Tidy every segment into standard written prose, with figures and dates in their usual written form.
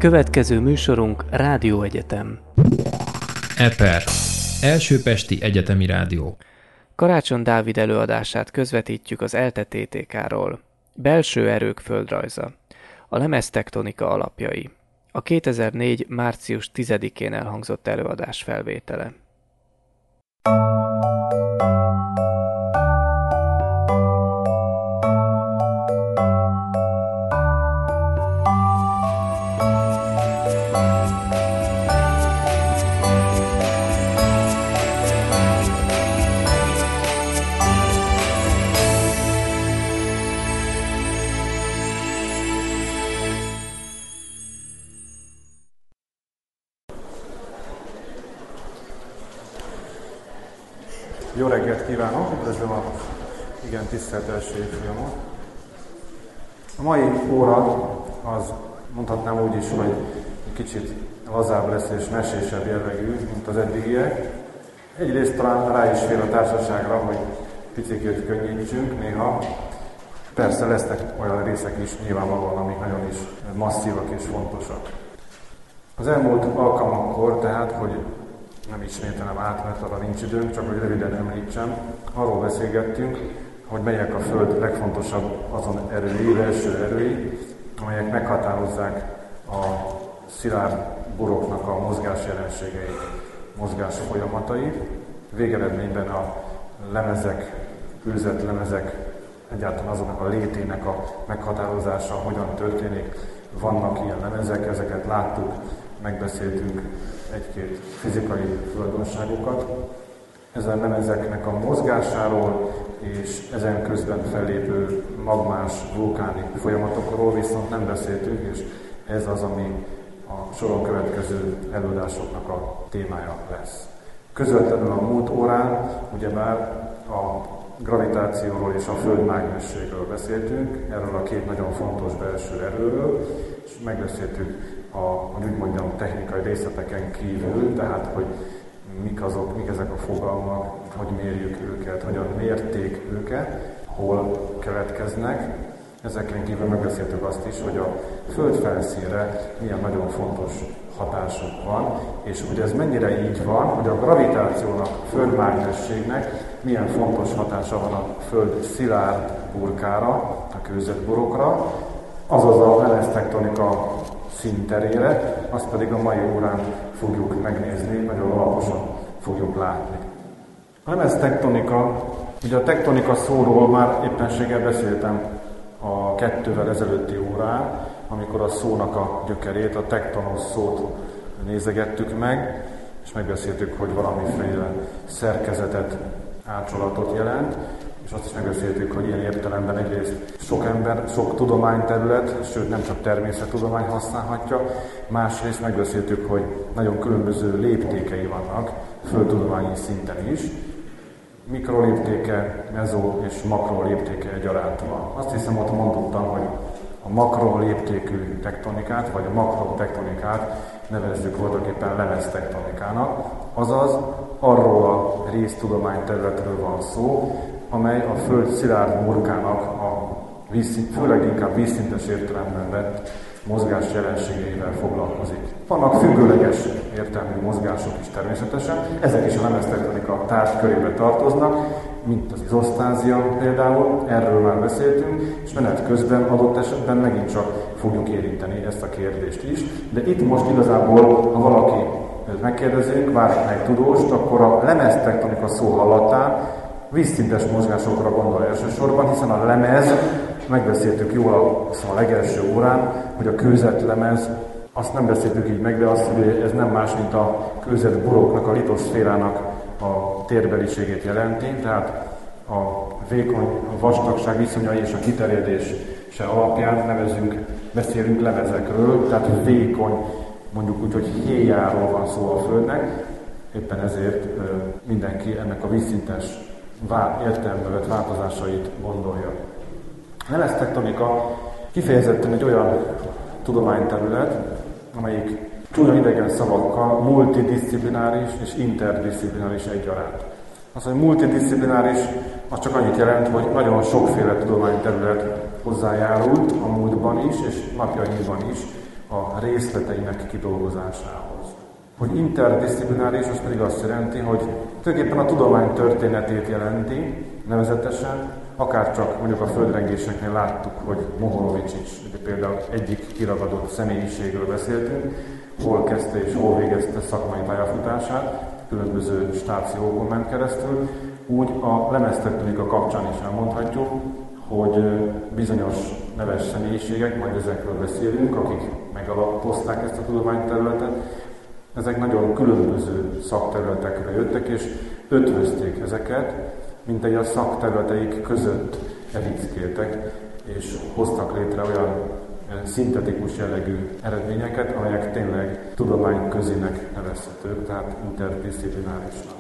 Következő műsorunk Rádióegyetem. EPER, Első Pesti Egyetemi Rádió. Karácsony Dávid előadását közvetítjük az ELTE TTK-ról. Belső erők földrajza. A lemeztektonika alapjai. A 2004. március 10-én elhangzott előadás felvétele. Jó reggelt kívánok! Üdvözlöm a igen tisztelt első évfolyamot. A mai óra az mondhatnám úgy is, hogy egy kicsit lazább lesz és mesésebb jellegű, mint az eddigiek. Egyrészt talán rá is fér a társaságra, hogy picikét könnyítsünk néha. Persze lesznek olyan részek is nyilvánvalóan, amik nagyon is masszívak és fontosak. Az elmúlt alkalmakkor tehát, hogy nem ismételem át, mert arra nincs időnk, csak hogy röviden említsem. Arról beszélgettünk, hogy melyek a Föld legfontosabb azon erői, belső erői, amelyek meghatározzák a szilárd buroknak a mozgás jelenségeit, mozgás folyamatait. Végeredményben a lemezek, kőzetlemezek, egyáltalán azoknak a létének a meghatározása hogyan történik. Vannak ilyen lemezek, ezeket láttuk, megbeszéltünk egy-két fizikai tulajdonságokat. Ezen lemezeknek a mozgásáról és ezen közben fellépő magmás vulkáni folyamatokról viszont nem beszéltünk, és ez az, ami a soron következő előadásoknak a témája lesz. Közvetlenül a múlt órán ugyebár a gravitációról és a földmágnességről beszéltünk, erről a két nagyon fontos belső erőről, és megbeszéltük hogy úgy mondjam, technikai részleteken kívül, tehát hogy mik ezek a fogalmak, hogy mérjük őket, hogyan mérték őket, hol keletkeznek. Ezeken kívül megbeszéltük azt is, hogy a Föld felszínre milyen nagyon fontos hatásuk van, és hogy ez mennyire így van, hogy a gravitációnak, a földmágnességnek milyen fontos hatása van a Föld szilárd burkára, a kőzetburokra, azaz a lemeztektonika színterére, azt pedig a mai órán fogjuk megnézni, nagyon alaposan fogjuk látni. A lemeztektonika, ugye a tektonika szóról már éppenséggel beszéltem a 2-vel ezelőtti órán, amikor a szónak a gyökerét, a tektonos szót nézegettük meg, és megbeszéltük, hogy valamiféle szerkezetet, átsolatot jelent, és azt is megbeszéltük, hogy ilyen értelemben egyrészt sok ember, sok tudományterület, sőt nem csak természettudomány használhatja, másrészt megbeszéltük, hogy nagyon különböző léptékei vannak, földtudományi szinten is. Mikroléptéke, mezó és makroléptéke egyaránt van. Azt hiszem, ott mondottam, hogy a makroléptékű tektonikát, vagy a makrotektonikát nevezzük voltaképpen lemeztektonikának, azaz arról a résztudományterületről van szó, amely a Föld szilárd burkának a főleg inkább vízszintes értelemben vett mozgás jelenségeivel foglalkozik. Vannak függőleges értelmű mozgások is természetesen, ezek is a lemeztektonika tárgykörébe tartoznak, mint az izosztázia például, erről már beszéltünk, és menet közben adott esetben megint csak fogjuk érinteni ezt a kérdést is. De itt most igazából, ha valaki megkérdezünk, bármely tudóst, akkor a lemeztektonika szó hallatán vízszintes mozgásokra gondol elsősorban, hiszen a lemez, megbeszéltük jól a legelső órán, hogy a kőzetlemez, azt nem beszéltük így meg, de azt, hogy ez nem más, mint a kőzetburoknak, a litoszférának a térbeliségét jelenti, tehát a vékony a vastagság viszonyai és a kiterjedése alapján beszélünk lemezekről, tehát vékony, mondjuk úgy, hogy héjáról van szó a Földnek, éppen ezért mindenki ennek a vízszintes értelembe vett változásait gondolja. A lemeztektonika kifejezetten egy olyan tudományterület, amelyik csúnya idegen szavakkal multidisziplináris és interdisziplináris egyaránt. Az, hogy multidisziplináris, az csak annyit jelent, hogy nagyon sokféle tudományterület hozzájárult a múltban is, és napjainkban is a részleteinek kidolgozásához. Hogy interdisziplináris, az pedig azt jelenti, hogy tulajdonképpen a tudomány történetét jelenti, nevezetesen, akárcsak mondjuk a földrengéseknél láttuk, hogy Mohorovics is, például egyik kiragadott személyiségről beszéltünk, hol kezdte és hol végezte szakmai pályafutását, különböző stációkon ment keresztül, úgy a lemeztektonika kapcsán is elmondhatjuk, hogy bizonyos neves személyiségek, majd ezekről beszélünk, akik megalapozták ezt a tudományterületet, ezek nagyon különböző szakterületekre jöttek, és ötvözték ezeket, mint egy a szakterületeik között evickéltek, és hoztak létre olyan szintetikus jellegű eredményeket, amelyek tényleg tudományközének nevezhetők, tehát interdisziplinárisnak.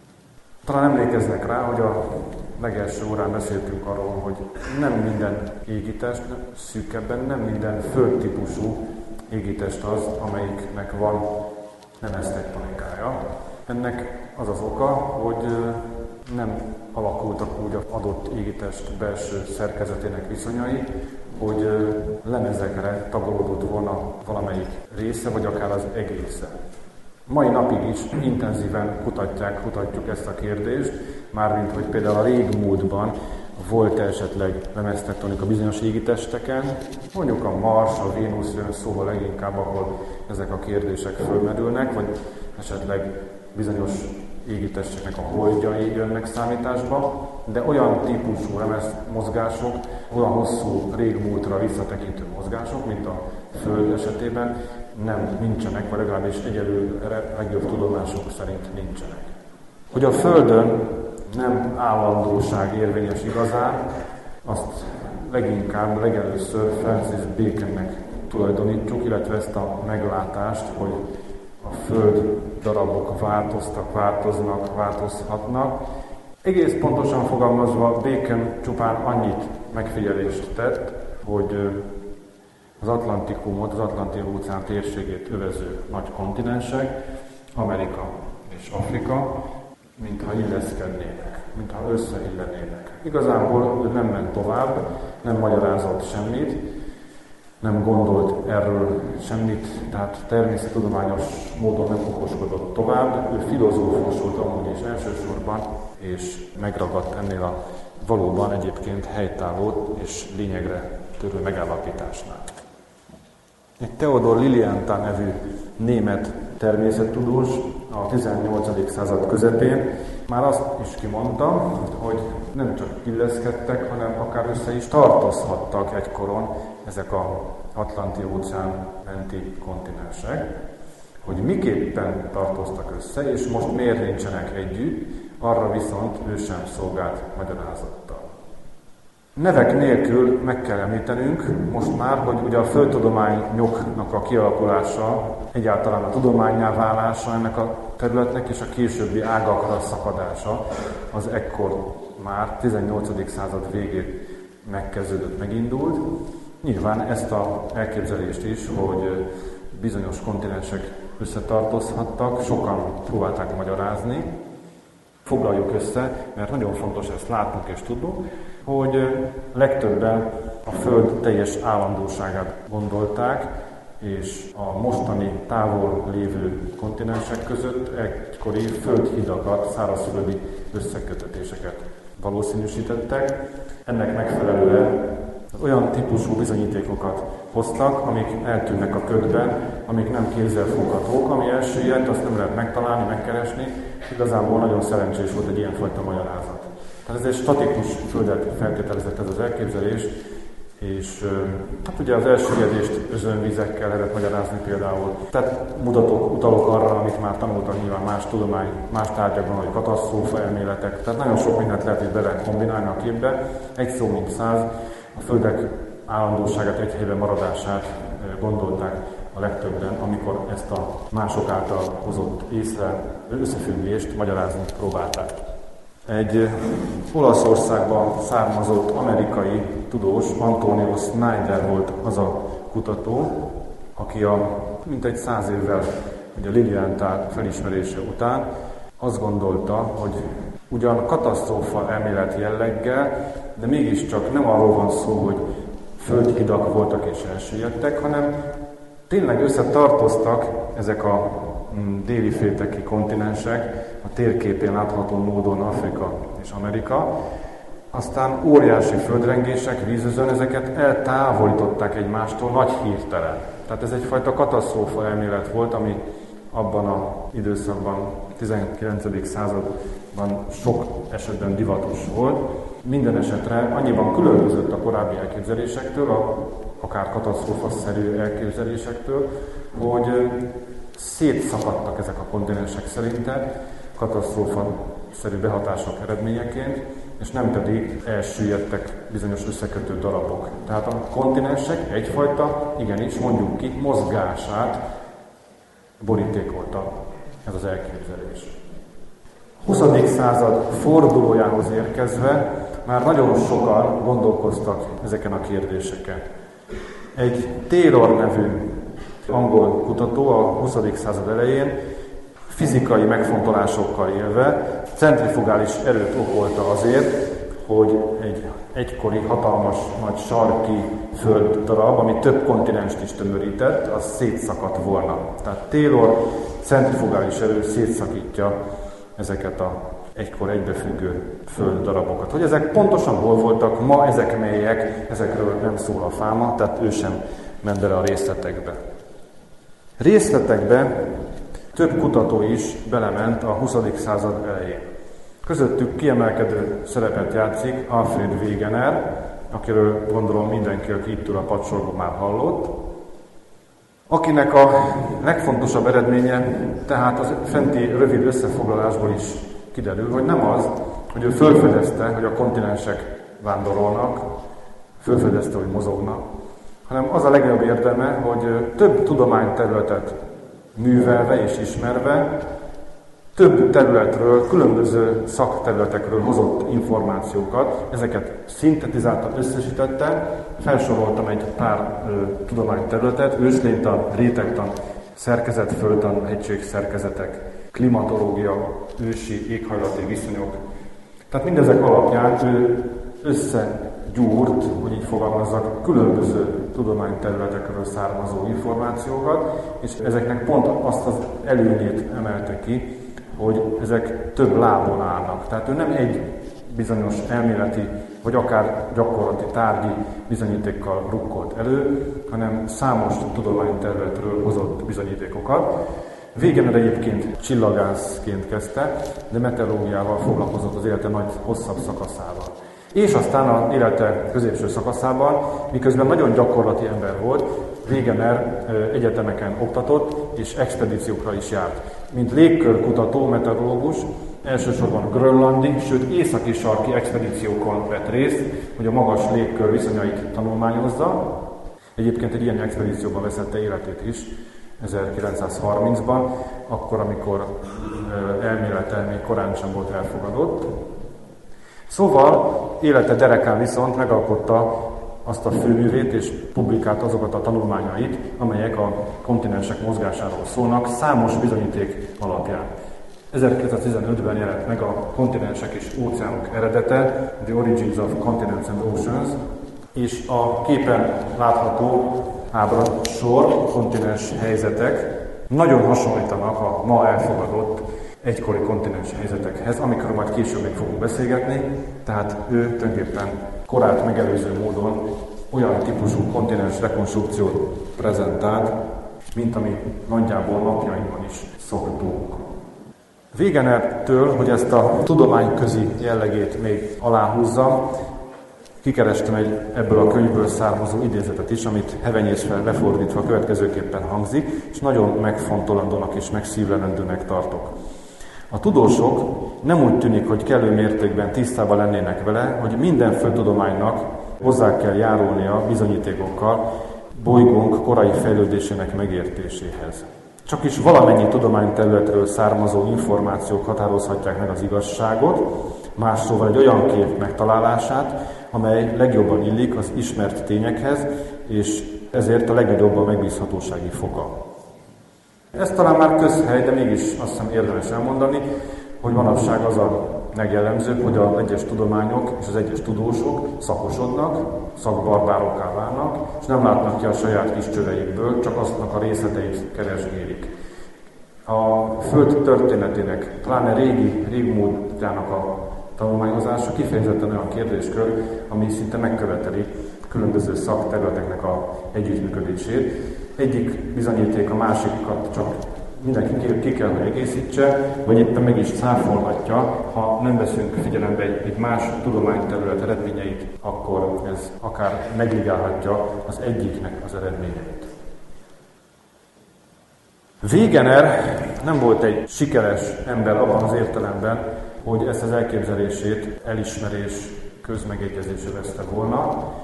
Talán emlékeznek rá, hogy a legelső órán beszéltünk arról, hogy nem minden égitest, szűkebben nem minden földtípusú égitest az, amelyiknek van lemeztektonikája. Ennek az az oka, hogy nem alakultak úgy az adott égitest belső szerkezetének viszonyai, hogy lemezekre tagolódott volna valamelyik része, vagy akár az egésze. Mai napig is intenzíven kutatjuk ezt a kérdést, mármint, hogy például a régmúltban volt esetleg lemeztektonika bizonyos égitesteken, mondjuk a Mars, a Vénusz jön szóval leginkább, ahol ezek a kérdések fölmerülnek, vagy esetleg bizonyos égitesteknek a holdjai jönnek számításba, de olyan típusú lemezmozgások, olyan hosszú régmúltra visszatekintő mozgások, mint a Föld esetében nincsenek, vagy legalábbis egyelőre legjobb tudomások szerint nincsenek. Hogy a Földön nem állandóság érvényes igazán, azt legelőször Francis Baconnek tulajdonítjuk, illetve ezt a meglátást, hogy a Föld darabok változtak, változnak, változhatnak. Egész pontosan fogalmazva Bacon csupán annyit megfigyelést tett, hogy az Atlantikumot, az Atlanti-óceán térségét övező nagy kontinensek, Amerika és Afrika, mintha illeszkednének, mintha összeillenének. Igazából ő nem ment tovább, nem magyarázott semmit, nem gondolt erről semmit, tehát természettudományos módon nem okoskodott tovább. Ő filozófus volt amúgy is elsősorban, és megragadt ennél a valóban egyébként helytálló és lényegre törő megállapításnál. Egy Theodor Lilienthal nevű német természettudós a 18. század közepén már azt is kimondta, hogy nem csak illeszkedtek, hanem akár össze is tartozhattak egykoron ezek az Atlanti-óceán menti kontinensek. Hogy miképpen tartoztak össze, és most miért nincsenek együtt, arra viszont ő sem szolgált magyarázattal. Nevek nélkül meg kell említenünk most már, hogy ugye a földtudományoknak a kialakulása, egyáltalán a tudománnyá válása ennek a területnek és a későbbi ágakra szakadása az ekkor már 18. század végén megkezdődött, megindult. Nyilván ezt az elképzelést is, hogy bizonyos kontinensek összetartozhattak, sokan próbálták magyarázni. Foglaljuk össze, mert nagyon fontos ezt látnunk és tudnunk, hogy legtöbben a Föld teljes állandóságát gondolták, és a mostani távol lévő kontinensek között egykori földhidakat, szárazföldi összekötetéseket valószínűsítettek. Ennek megfelelően olyan típusú bizonyítékokat hoztak, amik eltűnnek a ködben, amik nem kézzelfoghatók, ami elsüllyedt, azt nem lehet megtalálni, megkeresni. Igazából nagyon szerencsés volt egy ilyenfajta magyarázat. Tehát ez egy statikus földet feltételezett ez az elképzelés, és hát ugye az elsüllyedést özönvizekkel lehet magyarázni például. Tehát utalok arra, amit már tanultak nyilván más tudomány, más tárgyakban, hogy katasztrófa elméletek. Tehát nagyon sok mindent lehet itt bele kombinálni a képbe. Egy szó mint száz, a földek állandóságát, egy helyben maradását gondolták a legtöbben, amikor ezt a mások által hozott összefüggést magyarázni próbálták. Egy Olaszországban származott amerikai tudós, Antonio Snyder volt az a kutató, aki mintegy 100 évvel a Lilienthal felismerése után azt gondolta, hogy ugyan katasztrófa elmélet jelleggel, de mégiscsak nem arról van szó, hogy földhidak voltak és elsüllyedtek, hanem tényleg összetartoztak ezek a déli félteki kontinensek, a térképén látható módon Afrika és Amerika. Aztán óriási földrengések, vízözön, ezeket eltávolították egymástól nagy hirtelen. Tehát ez egyfajta katasztrófa elmélet volt, ami abban az időszakban, 19. században sok esetben divatos volt. Minden esetre annyiban különbözött a korábbi elképzelésektől, akár katasztrófaszerű elképzelésektől, hogy szétszakadtak ezek a kontinensek szerinte katasztrófaszerű behatások eredményeként, és nem pedig elsüllyedtek bizonyos összekötő darabok. Tehát a kontinensek egyfajta, igenis mondjuk ki, mozgását borítékolta ez az elképzelés. 20. század fordulójához érkezve már nagyon sokan gondolkoztak ezeken a kérdéseken. Egy Taylor nevű angol kutató a 20. század elején fizikai megfontolásokkal élve centrifugális erőt okolta azért, hogy egy egykori hatalmas nagy sarki földdarab, ami több kontinenst is tömörített, az szétszakadt volna. Tehát Taylor centrifugális erő szétszakítja ezeket a egykor egybefüggő földdarabokat. Hogy ezek pontosan hol voltak, ma ezek melyek, ezekről nem szól a fáma, tehát ő sem ment bele a részletekbe. Részletekbe több kutató is belement a 20. század elején. Közöttük kiemelkedő szerepet játszik Alfred Wegener, akiről gondolom mindenki, aki itt ül a padsorban, már hallott, akinek a legfontosabb eredménye, tehát az fenti rövid összefoglalásból is kiderül, hogy nem az, hogy ő felfedezte, hogy a kontinensek vándorolnak, felfedezte, hogy mozognak, hanem az a legnagyobb érdeme, hogy több tudományterületet művelve és ismerve, több területről, különböző szakterületekről hozott információkat, ezeket szintetizálta, összesítette, felsoroltam egy pár tudományterületet, őslénytan, rétegtan, szerkezetföldtan, hegységszerkezetek, klimatológia, ősi éghajlati viszonyok. Tehát mindezek alapján ő összegyúrt, hogy így fogalmazzak, különböző tudományterületekről származó információkat, és ezeknek pont azt az előnyét emelte ki, hogy ezek több lábon állnak. Tehát ő nem egy bizonyos elméleti, vagy akár gyakorlati tárgyi bizonyítékkal rukkolt elő, hanem számos tudományterületről hozott bizonyítékokat. Wegener egyébként csillagászként kezdte, de meteorológiával foglalkozott az élete nagy hosszabb szakaszával. És aztán az élete középső szakaszában, miközben nagyon gyakorlati ember volt, Wegener egyetemeken oktatott és expedíciókra is járt. Mint légkörkutató, meteorológus, elsősorban grönlandi, sőt északi sarki expedíciókon vett részt, hogy a magas légkör viszonyait tanulmányozza. Egyébként egy ilyen expedícióban veszette életét is 1930-ban, akkor, amikor elmélete még korán sem volt elfogadott. Szóval élete derekán viszont megalkotta azt a főművét és publikált azokat a tanulmányait, amelyek a kontinensek mozgásáról szólnak, számos bizonyíték alapján. 1915-ben jelent meg a Kontinensek és óceánok eredete, The Origins of Continents and Oceans, és a képen látható ábrasor, kontinens helyzetek nagyon hasonlítanak a ma elfogadott egykori kontinens helyzetekhez, amikről majd később még fogunk beszélgetni, tehát ő tulajdonképpen korát megelőző módon olyan típusú kontinens rekonstrukciót prezentált, mint ami nagyjából napjainkban is szoktunk. Wegenertől, hogy ezt a tudományközi jellegét még aláhúzzam, kikerestem ebből a könyvből származó idézetet is, amit hevenyészve lefordítva következőképpen hangzik, és nagyon megfontolandónak és megszívlelendőnek tartok. A tudósok nem úgy tűnik, hogy kellő mértékben tisztában lennének vele, hogy minden földtudománynak hozzá kell járulnia bizonyítékokkal bolygónk korai fejlődésének megértéséhez. Csak is valamennyi tudományterületről származó információk határozhatják meg az igazságot, más szóval egy olyan kép megtalálását, amely legjobban illik az ismert tényekhez, és ezért a legnagyobb a megbízhatósági foka. Ez talán már közhely, de mégis azt hiszem érdemes elmondani, hogy manapság az a megjellemzőbb, hogy az egyes tudományok és az egyes tudósok szakosodnak, szakbarbárokká válnak, és nem látnak ki a saját kis csöveikből, csak azoknak a részleteit keresgélik. A Föld történetének, pláne régmúltjának a tanulmányozása kifejezetten olyan kérdéskör, ami szinte megköveteli különböző szakterületeknek a együttműködését. Egyik bizonyíték a másikat csak mindenki ki kell, hogy egészítse, vagy éppen meg is cáfolhatja, ha nem veszünk figyelembe egy más tudományterület eredményeit, akkor ez akár negligálhatja az egyiknek az eredményeit. Wegener nem volt egy sikeres ember abban az értelemben, hogy ezt az elképzelését elismerés közmegegyezésre veszte volna.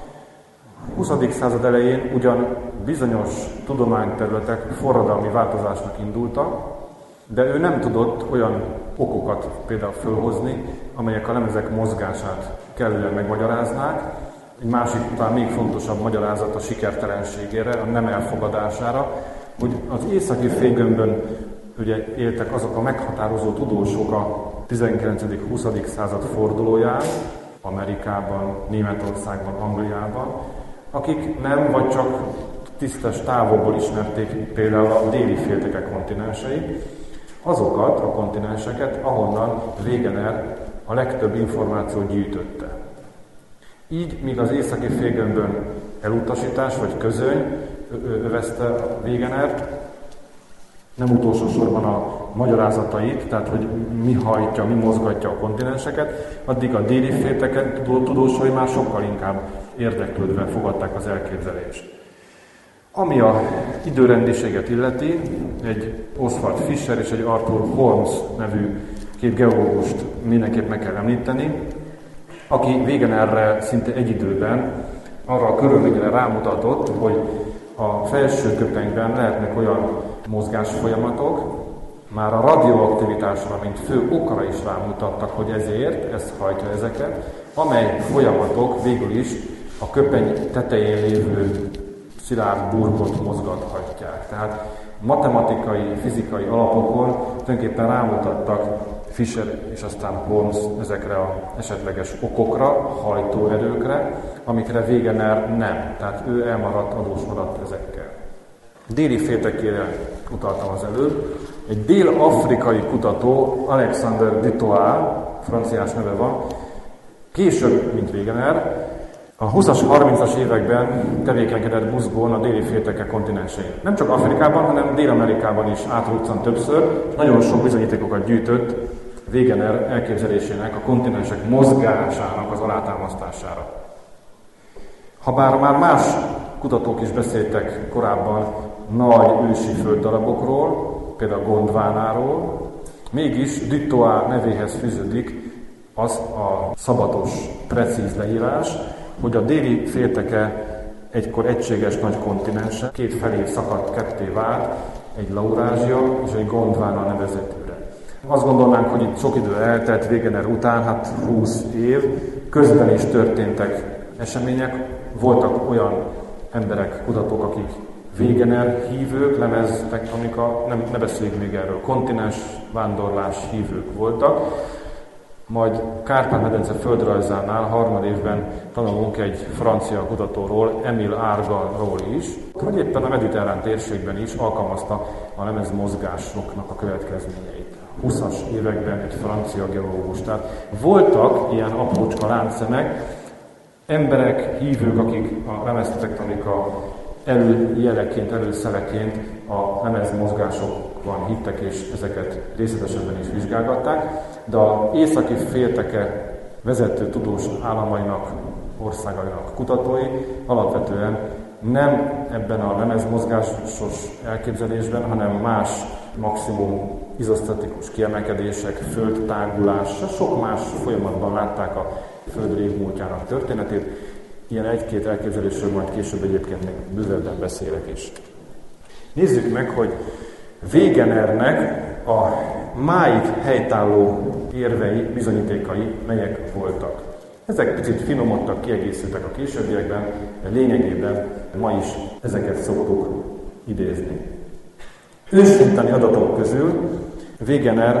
A 20. század elején ugyan bizonyos tudományterületek forradalmi változásnak indultak, de ő nem tudott olyan okokat például fölhozni, amelyek a lemezek mozgását kellően megmagyaráznák. Egy másik, talán még fontosabb magyarázat a sikertelenségére, a nem elfogadására, hogy az északi félgömbön ugye éltek azok a meghatározó tudósok a 19.-20. század fordulóján, Amerikában, Németországban, Angliában, akik nem vagy csak tisztes távolból ismerték például a déli félteke kontinenseit, azokat a kontinenseket, ahonnan Wegener a legtöbb információt gyűjtötte. Így, míg az északi félgömbön elutasítás vagy közöny övezte Wegenert, nem utolsó sorban a magyarázatait, tehát hogy mi hajtja, mi mozgatja a kontinenseket, addig a déli félteke tudósai már sokkal inkább érdeklődve fogadták az elképzelést. Ami a időrendiséget illeti, egy Oswald Fischer és egy Arthur Holmes nevű két geológust mindenképp meg kell említeni, aki Wegenerre szinte egy időben arra a körülményre rámutatott, hogy a felső köpenyben lehetnek olyan mozgásfolyamatok, már a radioaktivitásra, mint fő okra is rámutattak, hogy ezért, ez hajtja ezeket, amely folyamatok végül is a köpeny tetején lévő szilárd burkot mozgathatják. Tehát matematikai, fizikai alapokon tulajdonképpen rámutattak Fischer és aztán Holmes ezekre az esetleges okokra, hajtóerőkre, amikre Wegener nem. Tehát ő adós maradt ezekkel. Déli féltekére utaltam az előbb. Egy dél-afrikai kutató, Alexander Dutoit, franciás neve van, később, mint Wegener, a 20-as, 30-as években tevékenykedett buzgón a déli félteke kontinensein. Nem csak Afrikában, hanem Dél-Amerikában is átruccan többször, és nagyon sok bizonyítékokat gyűjtött Wegener elképzelésének, a kontinensek mozgásának az alátámasztására. Habár már más kutatók is beszéltek korábban nagy ősi földdarabokról, például Gondvánáról, mégis Dutoit nevéhez fűződik az a szabatos, precíz leírás, hogy a déli félteke egykor egységes nagy kontinense, két felé szakadt, ketté vált, egy Laurázsia és egy Gondvána nevezetűre. Azt gondolnánk, hogy itt sok idő eltelt Wegener után, hát 20 év, közben is történtek események, voltak olyan emberek, kutatók, akik Wegener hívők, lemeztektonika, ne beszéljük még erről, kontinens vándorlás hívők voltak. Majd Kárpát-medence földrajzánál harmadévben tanulunk egy francia kutatóról, Emile Argalról is, hogy éppen a mediterrán térségben is alkalmazta a lemezmozgásoknak a következményeit. 20-as években egy francia geológus. Tehát voltak ilyen aprócska láncszemek, emberek, hívők, akik a lemeztektonika előjeleként, előszeleként a lemezmozgásokban hittek, és ezeket részletesebben is vizsgálgatták, de az északi félteke vezető tudós államainak, országainak kutatói alapvetően nem ebben a lemezmozgásos elképzelésben, hanem más maximum izosztatikus kiemelkedések, földtágulás, sok más folyamatban látták a Föld régmúltjának történetét. Ilyen egy-két elképzelésről majd később egyébként még bővebben beszélek is. Nézzük meg, hogy Wegenernek a máig helytálló érvei, bizonyítékai melyek voltak. Ezek picit finomodtak, kiegészültek a későbbiekben, de lényegében ma is ezeket szoktuk idézni. Ősinteni adatok közül Wegener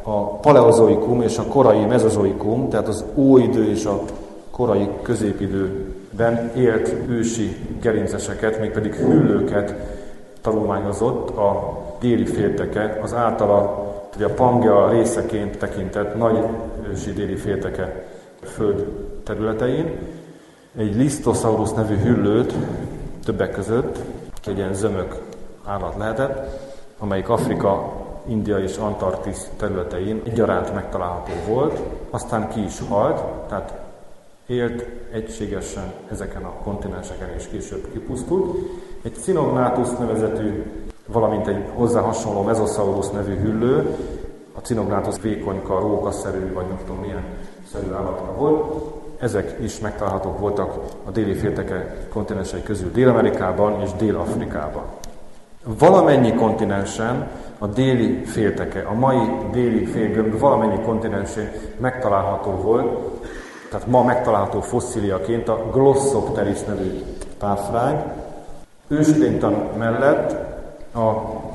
a paleozoikum és a korai mezozoikum, tehát az óidő és a korai középidőben élt ősi gerinceseket, mégpedig hüllőket tanulmányozott a déli félteke, az általa ugye a Pangea részeként tekintett nagy ősi déli félteke föld területein. Egy Lisztosaurus nevű hüllőt többek között, egy ilyen zömök állat lehetett, amelyik Afrika, India és Antarktisz területein egyaránt megtalálható volt, aztán ki is halt, tehát élt egységesen ezeken a kontinenseken és később kipusztult. Egy Cinognathus nevezetű, valamint egy hozzá hasonló Mesosaurus nevű hüllő, a Cinognathus vékonyka, rókaszerű, vagy nem tudom milyen szerű állatka volt. Ezek is megtalálhatók voltak a déli félteke kontinensei közül Dél-Amerikában és Dél-Afrikában. Valamennyi kontinensen a déli félteke, a mai déli félgömb valamennyi kontinensén megtalálható volt, tehát ma megtalálható fosszíliaként a Glossopteris nevű páfrány. Őslénytan mellett a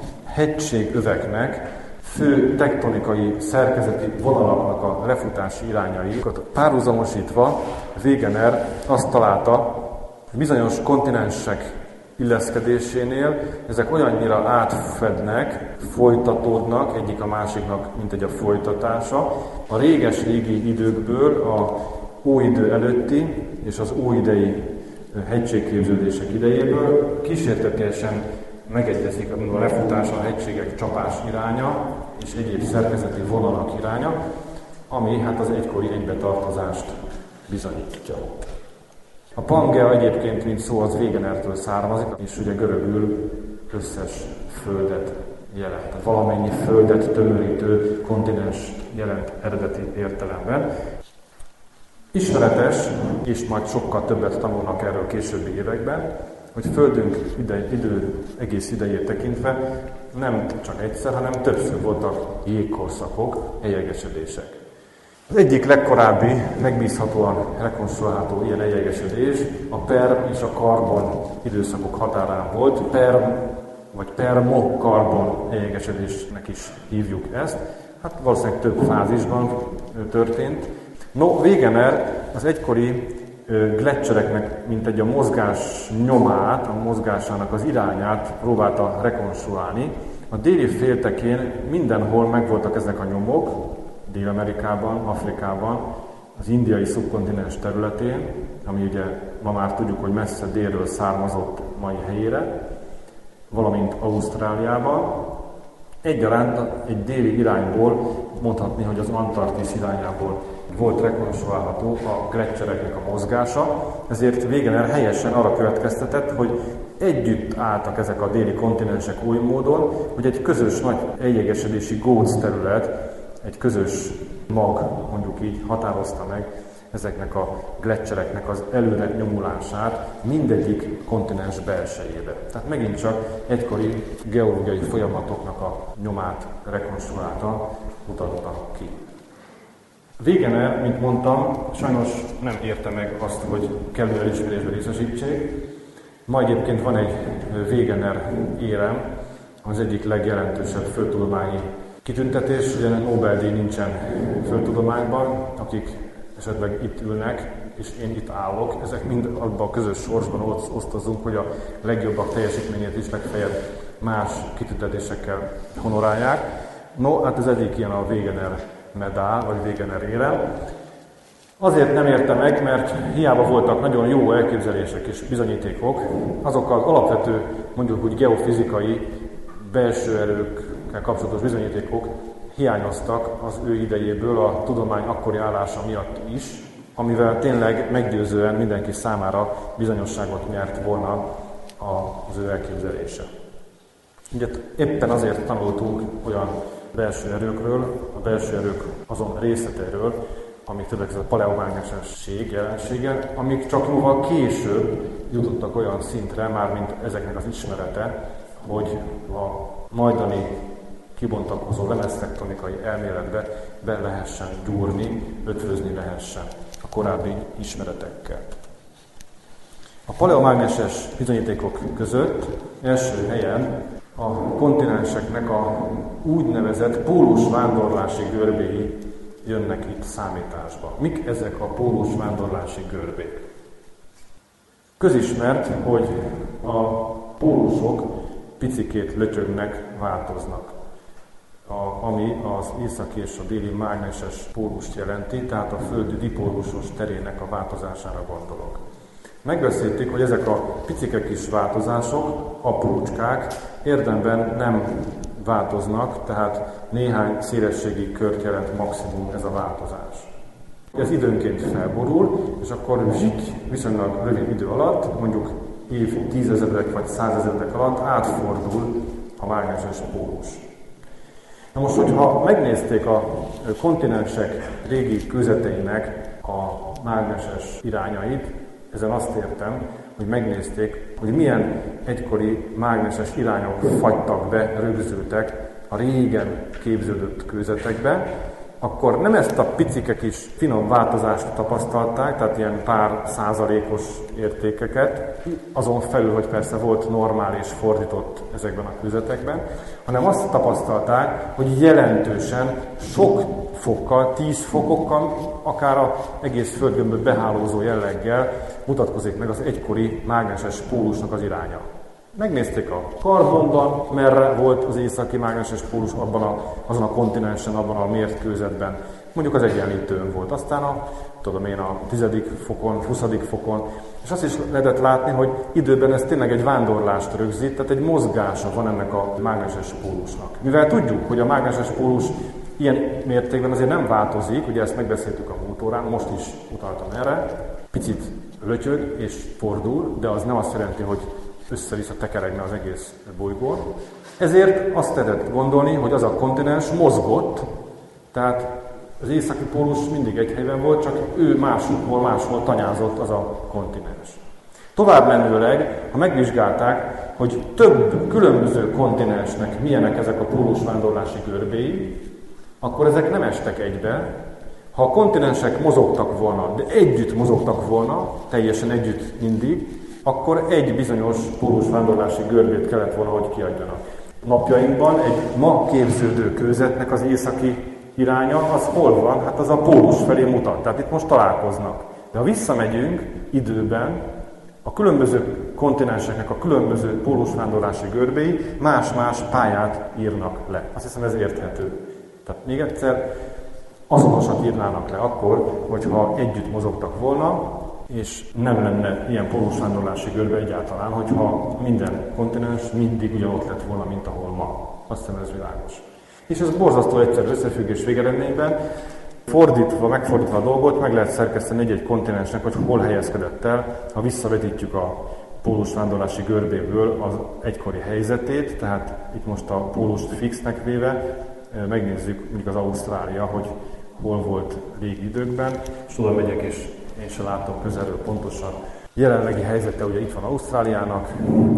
hegységöveknek fő tektonikai szerkezeti vonalaknak a lefutási irányaikat párhuzamosítva Wegener azt találta, hogy bizonyos kontinensek illeszkedésénél ezek olyannyira átfednek, folytatódnak egyik a másiknak, mint egy a folytatása. A réges-régi időkből a óidő előtti és az óidei hegységképződések idejéből kísértetiesen megegyezik a lefutás, a hegységek csapás iránya és egyéb szerkezeti vonalak iránya, ami hát az egykori egybetartozást bizonyítja. A Pangea egyébként, mint szó, az Wegenertől származik, és ugye görögül összes földet jelent. Tehát valamennyi földet tömörítő kontinens jelent eredeti értelemben. Ismeretes, és majd sokkal többet tanulnak erről későbbi években, hogy Földünk idő egész idejét tekintve nem csak egyszer, hanem többször voltak jégkorszakok, eljegesedések. Az egyik legkorábbi, megbízhatóan rekonstruálható ilyen eljegesedés a Perm és a Karbon időszakok határán volt. Perm vagy Permo-Karbon eljegesedésnek is hívjuk ezt. Hát valószínűleg több fázisban történt. No, Wegener az egykori gleccsereknek, mint egy a mozgás nyomát, a mozgásának az irányát próbálta rekonstruálni. A déli féltekén mindenhol megvoltak ezek a nyomok, Dél-Amerikában, Afrikában, az indiai szubkontinens területén, ami ugye ma már tudjuk, hogy messze délről származott mai helyére, valamint Ausztráliában. Egyaránt egy déli irányból, mondhatni, hogy az Antarktisz irányából volt rekonstruálható a gleccsereknek a mozgása, ezért Wegener helyesen arra következtetett, hogy együtt álltak ezek a déli kontinensek oly módon, hogy egy közös nagy eljegesedési góc terület, egy közös mag, mondjuk így határozta meg ezeknek a gleccsereknek az előre nyomulását mindegyik kontinens belsejébe. Tehát megint csak egykori geológiai folyamatoknak a nyomát rekonstruálta, mutatta ki. Wegener, mint mondtam, sajnos nem érte meg azt, hogy kellő elismerésbe részesítsék. Ma egyébként van egy Wegener érem, az egyik legjelentősebb földtudományi kitüntetés, ugye Nobel-díj nincsen földtudományban, akik esetleg itt ülnek, és én itt állok, ezek mind abban a közös sorsban osztozunk, hogy a legjobbak teljesítményét is legfeljebb más kitüntetésekkel honorálják. No, hát ez egyik ilyen a Wegener medál, vagy Wegener érem. Azért nem érte meg, mert hiába voltak nagyon jó elképzelések és bizonyítékok, azok az alapvető, mondjuk úgy geofizikai belső erőkkel kapcsolatos bizonyítékok hiányoztak az ő idejéből a tudomány akkori állása miatt is, amivel tényleg meggyőzően mindenki számára bizonyosságot nyert volna az ő elképzelése. Ugye éppen azért tanultunk olyan belső erőkről, a belső erők azon részleteiről, amik többek között a paleomágnesesség jelensége, amik csak jóval később jutottak olyan szintre, már mint ezeknek az ismerete, hogy a majdani kibontakozó lemeztektonikai elméletbe be lehessen gyúrni, ötvözni lehessen a korábbi ismeretekkel. A paleomágneses bizonyítékok között első helyen a kontinenseknek a úgynevezett pólus vándorlási görbéi jönnek itt számításba. Mik ezek a pólus vándorlási görbék? Közismert, hogy a pólusok picikét lötyögnek, változnak, ami az északi és a déli mágneses pólust jelenti, tehát a Föld dipólusos terének a változására gondolok. Megbeszélték, hogy ezek a picike kis változások, aprócskák, érdemben nem változnak, tehát néhány szélességi kört jelent maximum ez a változás. Ez időnként felborul, és akkor viszonylag rövid idő alatt, mondjuk tízezredek vagy százezredek alatt átfordul a mágneses pólus. Na most, hogyha megnézték a kontinensek régi kőzeteinek a mágneses irányait, ezen azt értem, hogy megnézték, hogy milyen egykori mágneses irányok fagytak be, rögzültek a régen képződött kőzetekbe, akkor nem ezt a picike kis finom változást tapasztalták, tehát ilyen pár százalékos értékeket, azon felül, hogy persze volt normális fordított ezekben a kőzetekben, hanem azt tapasztalták, hogy jelentősen sok fokkal, 10 fokokkal, akár az egész földgömböt behálózó jelleggel mutatkozik meg az egykori mágneses pólusnak az iránya. Megnézték a karbonban, merre volt az északi mágneses pólus azon a kontinensen, abban a mért kőzetben. Mondjuk az Egyenlítőn volt. Aztán a 10. fokon, 20. fokon. És azt is lehetett látni, hogy időben ez tényleg egy vándorlást rögzít, tehát egy mozgása van ennek a mágneses pólusnak. Mivel tudjuk, hogy a mágneses pólus ilyen mértékben azért nem változik, ugye ezt megbeszéltük a múlt órán, most is utaltam erre, picit lötyög és fordul, de az nem azt jelenti, hogy össze-vissza tekeregne az egész bolygón. Ezért azt lehetett gondolni, hogy az a kontinens mozgott, tehát az északi pólus mindig egy helyben volt, csak ő máshol tanyázott az a kontinens. Tovább menőleg, ha megvizsgálták, hogy több különböző kontinensnek milyenek ezek a pólusvándorlási görbéi, akkor ezek nem estek egybe. Ha a kontinensek mozogtak volna, de együtt mozogtak volna, teljesen együtt mindig, akkor egy bizonyos pólusvándorlási görbét kellett volna, hogy kiadjanak. Napjainkban egy ma képződő kőzetnek az északi iránya, az hol van? Hát az a pólus felé mutat, tehát itt most találkoznak. De ha visszamegyünk időben, a különböző kontinenseknek a különböző pólusvándorlási görbéi más-más pályát írnak le. Azt hiszem, ez érthető. Tehát még egyszer, azonosat írnának le akkor, hogyha együtt mozogtak volna, és nem lenne ilyen pólusvándorlási görbe egyáltalán, hogyha minden kontinens mindig ugyanott lett volna, mint ahol ma. Azt hiszem, ez világos. És ez borzasztó egyszerű összefüggés végeredményben. Megfordítva a dolgot, meg lehet szerkeszteni egy kontinensnek, hogy hol helyezkedett el, ha visszavetítjük a pólusvándorlási görbéből az egykori helyzetét, tehát itt most a pólust fixnek véve, megnézzük mondjuk az Ausztrália, hogy hol volt régi időkben, és oda megyek, és én se látom közelről pontosan. Jelenlegi helyzete ugye itt van Ausztráliának,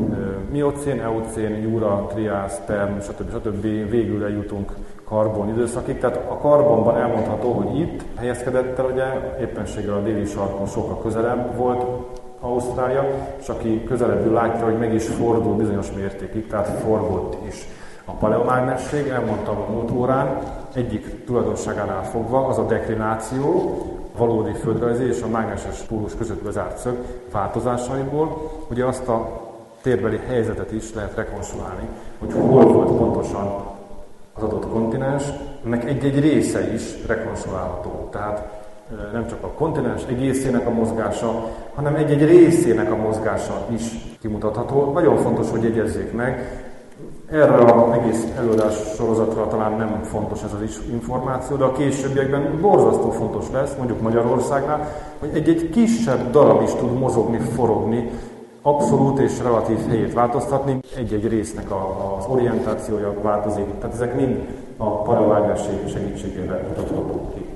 miocén, eocén, jura, triász, perm, stb. Végül eljutunk karbon időszakig. Tehát a karbonban elmondható, hogy itt helyezkedett el, ugye éppenséggel a déli sarkon sokkal közelebb volt Ausztrália, és aki közelebbül látja, hogy meg is fordul bizonyos mértékig, tehát forgott is. A paleomágnesség, elmondtam a múlt órán, egyik tulajdonságánál fogva az a deklináció, valódi földrajzi és a mágneses pólus között bezárt szög változásaiból, ugye azt a térbeli helyzetet is lehet rekonstruálni, hogy hol volt pontosan az adott kontinens, meg egy-egy része is rekonstruálható. Tehát nem csak a kontinens egészének a mozgása, hanem egy-egy részének a mozgása is kimutatható. Nagyon fontos, hogy jegyezzék meg, erre az egész előadás sorozatra talán nem fontos ez az információ, de a későbbiekben borzasztó fontos lesz, mondjuk Magyarországnál, hogy egy-egy kisebb darab is tud mozogni, forogni, abszolút és relatív helyét változtatni, egy-egy résznek az orientációja változik, tehát ezek mind a paleomágnesség segítségével mutathatók ki.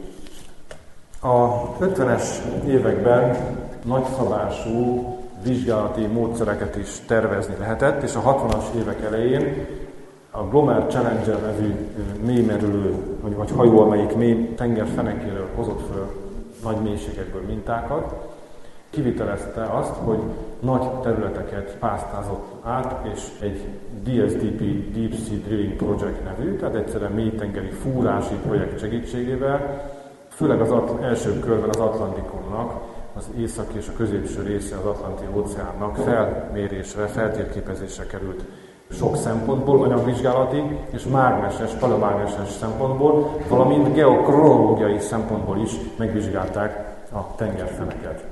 A 50-es években nagyszabású vizsgálati módszereket is tervezni lehetett, és a 60-as évek elején a Glomar Challenger nevű mélymerülő, vagy hajó, amelyik mély tengerfenekéről hozott föl nagy mélységekből mintákat, kivitelezte azt, hogy nagy területeket pásztázott át, és egy DSDP Deep Sea Drilling Project nevű, tehát egyszerűen mélytengeri fúrási projekt segítségével, főleg az első körben az Atlantikonnak, az északi és a középső része az Atlanti-óceánnak felmérésre, feltérképezésre került sok szempontból, anyagvizsgálati és mágneses, paleomágneses szempontból, valamint geokronológiai szempontból is megvizsgálták a tengerfeneket.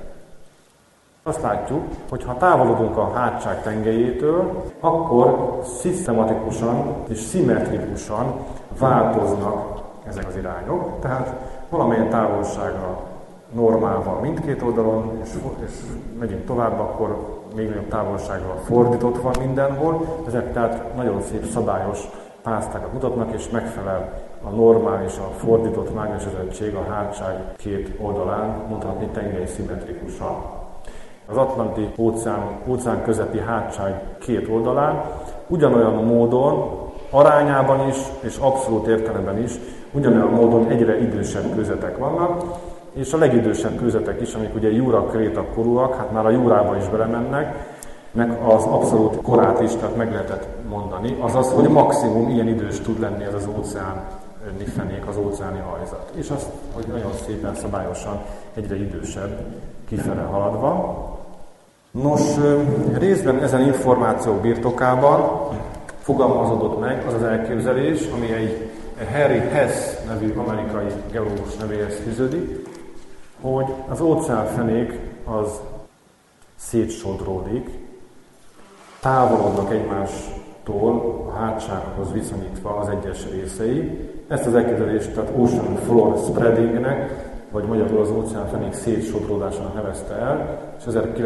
Azt látjuk, hogy ha távolodunk a hátság tengelyétől, akkor szisztematikusan és szimmetrikusan változnak ezek az irányok, tehát valamilyen távolságra normálval mindkét oldalon, és megyünk tovább, akkor még nagyobb távolságra fordított van mindenhol. Ezek tehát nagyon szép, szabályos pásztákat mutatnak, és megfelel a normál és a fordított mágnesezettség a hátság két oldalán, mondhatni tengely szimmetrikusan. Az Atlanti óceán közepi hátság két oldalán ugyanolyan módon, arányában is, és abszolút értelemben is, ugyanolyan módon egyre idősebb kőzetek vannak, és a legidősebb kőzetek is, amik ugye Jura-kréta korúak, hát már a Jurába is belemennek, meg az abszolút korát is, tehát meg lehetett mondani, azaz, hogy maximum ilyen idős tud lenni ez az óceáni fenék, az óceáni hajzat. És azt, hogy nagyon szépen, szabályosan egyre idősebb kifele haladva. Nos, részben ezen információk birtokában fogalmazódott meg az az elképzelés, ami egy Harry Hess nevű amerikai geológus nevéhez fűződik, hogy az óceánfenék az szétsodródik, távolodnak egymástól a hátsághoz viszonyítva az egyes részei. Ezt az elképzelést, tehát Ocean Floor Spreadingnek, vagy magyarul az óceánfenék szétsodródásának nevezte el, és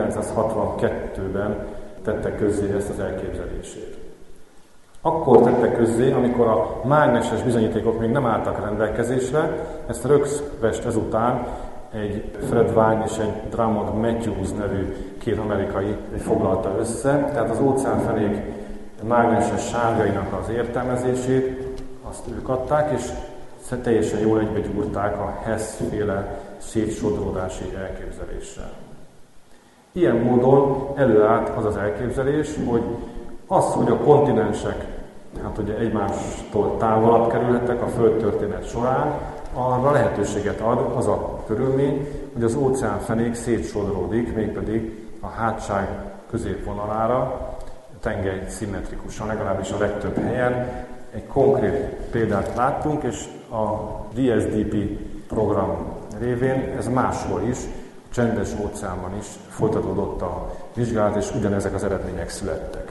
1962-ben tette közzé ezt az elképzelését. Akkor tette közzé, amikor a mágneses bizonyítékok még nem álltak rendelkezésre, ezt rögvest ezután egy Fred Wine és egy Drummond Matthews nevű két amerikai foglalta össze, tehát az óceánfenék mágneses sávjainak az értelmezését, azt ők adták, és teljesen jól egybegyúrták a Hess-féle szétsodródási elképzeléssel. Ilyen módon előállt az az elképzelés, hogy az, hogy a kontinensek hát ugye egymástól távolabb kerülhettek a földtörténet során, arra lehetőséget ad az a körülmény, hogy az óceánfenék szétsodródik, mégpedig a hátság középvonalára, tengely szimmetrikusan, legalábbis a legtöbb helyen. Egy konkrét példát láttunk, és a DSDP program révén ez máshol is, a Csendes óceánban is folytatódott a vizsgálat, és ugyanezek az eredmények születtek.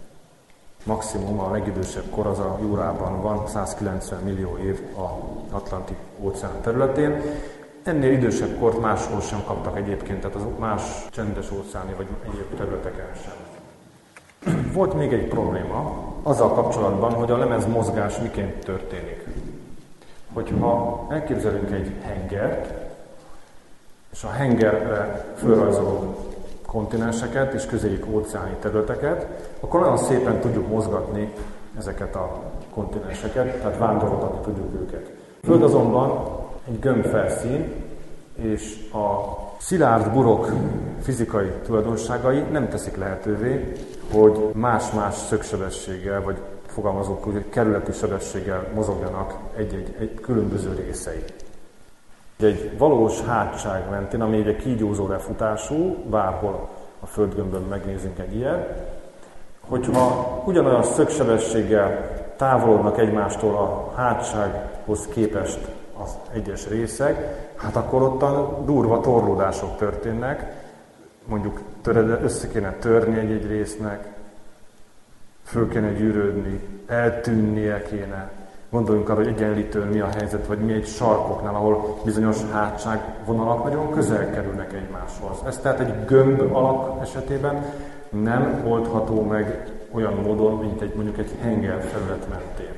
Maximum a legidősebb kor az a Jurában van, 190 millió év az Atlanti óceán területén. Ennél idősebb kort máshol sem kaptak egyébként, tehát az más csendes óceáni vagy egyéb területeken sem. Volt még egy probléma azzal kapcsolatban, hogy a lemezmozgás miként történik. Hogyha elképzelünk egy hengert, és a hengerre fölrajzolunk kontinenseket és közéjük óceáni területeket, akkor nagyon szépen tudjuk mozgatni ezeket a kontinenseket, tehát vándoroltatni tudjuk őket. Föld azonban egy gömbfelszín, és a szilárd burok fizikai tulajdonságai nem teszik lehetővé, hogy más-más szögsebességgel, vagy fogalmazunk úgy, hogy kerületi sebességgel mozogjanak egy különböző részei. Egy valós hátság mentén, ami egy kígyózó lefutású, bárhol a földgömbön megnézünk egy ilyet, hogyha ugyanolyan szögsebességgel távolodnak egymástól a hátsághoz képest az egyes részek, hát akkor ottan durva torlódások történnek, mondjuk össze kéne törni egy résznek, föl kéne gyűrődni, eltűnnie kéne. Gondoljunk arra, hogy egyenlítően mi a helyzet, vagy mi egy sarkoknál, ahol bizonyos hátságvonalak nagyon közel kerülnek egymáshoz. Ez tehát egy gömb alak esetében nem oldható meg olyan módon, mint mondjuk egy henger felület mentén.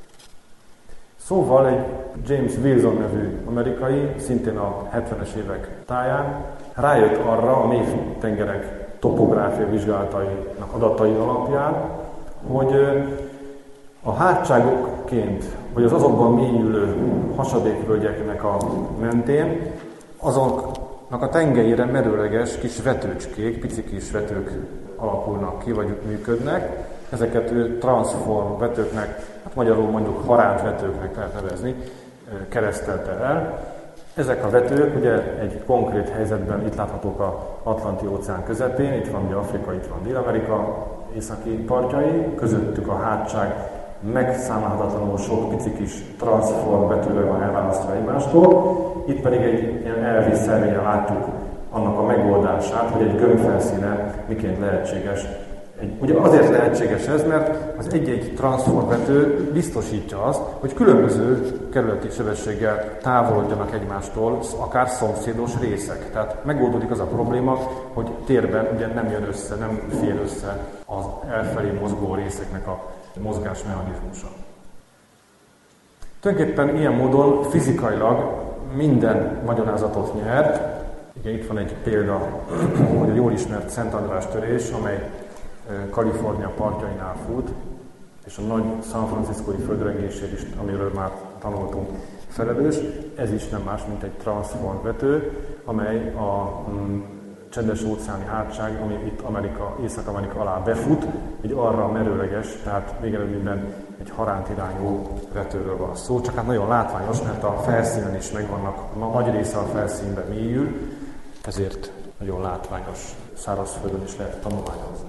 Szóval egy James Wilson nevű amerikai, szintén a 70-es évek táján rájött arra a mélytengerek topográfia vizsgálatainak adatai alapján, hogy a hátságokként, vagy az azokban mélyülő hasadékvölgyeknek a mentén azok a tengelyére merőleges kis vetőcskék, pici kis vetők alakulnak ki, vagy működnek. Ezeket ő transform vetőknek, hát magyarul mondjuk harántvetőknek lehet nevezni, keresztelte el. Ezek a vetők ugye egy konkrét helyzetben itt láthatók az Atlanti-óceán közepén, itt van ugye Afrika, itt van Dél-Amerika északi partjai, közöttük a hátság megszámolhatatlanul sok pici kis transform vetővel van elválasztva egymástól. Itt pedig egy ilyen elvi szervényen látjuk annak a megoldását, hogy egy gömbfelszínen miként lehetséges. Ugye azért lehetséges ez, mert az egy-egy transformvető biztosítja azt, hogy különböző kerületi sebességgel távolodjanak egymástól, akár szomszédos részek. Tehát megoldódik az a probléma, hogy térben ugye nem jön össze, nem fér össze az elfelé mozgó részeknek a mozgásmechanizmusa. Tulajdonképpen ilyen módon fizikailag minden magyarázatot nyert. Igen, itt van egy példa, hogy a jól ismert Szent András törés, amely Kalifornia partjainál fut, és a nagy San Franciscói földrengésért is, amiről már tanultunk, felelős. Ez is nem más, mint egy transformvető, amely a csendes-óceáni hátság, ami itt Észak-Amerika alá befut, egy arra merőleges, tehát végeredményben egy harántirányú vetőről van szó, csak hát nagyon látványos, mert a felszínen is megvannak, a nagy része a felszínben mélyül, ezért nagyon látványos, szárazföldön is lehet tanulmányozni.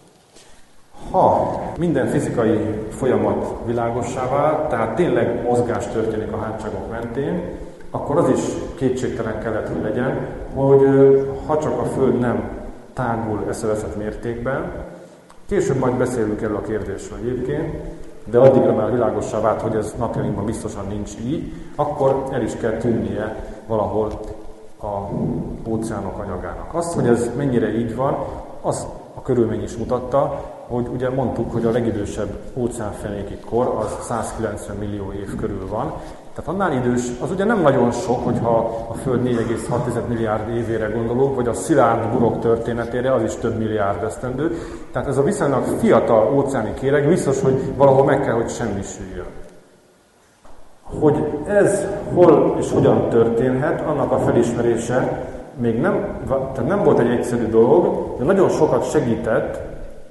Ha minden fizikai folyamat világossá vált, tehát tényleg mozgás történik a hátságok mentén, akkor az is kétségtelen kellett, hogy legyen, hogy ha csak a Föld nem tágul eszeveszett mértékben, később majd beszélünk erről a kérdésről egyébként, de addigra már világossá vált, hogy ez napjainkban biztosan nincs így, akkor el is kell tűnnie valahol a óceánok anyagának. Azt, hogy ez mennyire így van, az a körülmény is mutatta, hogy ugye mondtuk, hogy a legidősebb óceánfenéki kor az 190 millió év körül van. Tehát annál idős, az ugye nem nagyon sok, hogyha a Föld 4,6 milliárd évére gondolunk, vagy a szilárd burok történetére, az is több milliárd esztendő. Tehát ez a viszonylag fiatal óceáni kéreg biztos, hogy valahol meg kell, hogy semmisüljön. Hogy ez hol és hogyan történhet, annak a felismerése még nem volt egy egyszerű dolog, de nagyon sokat segített,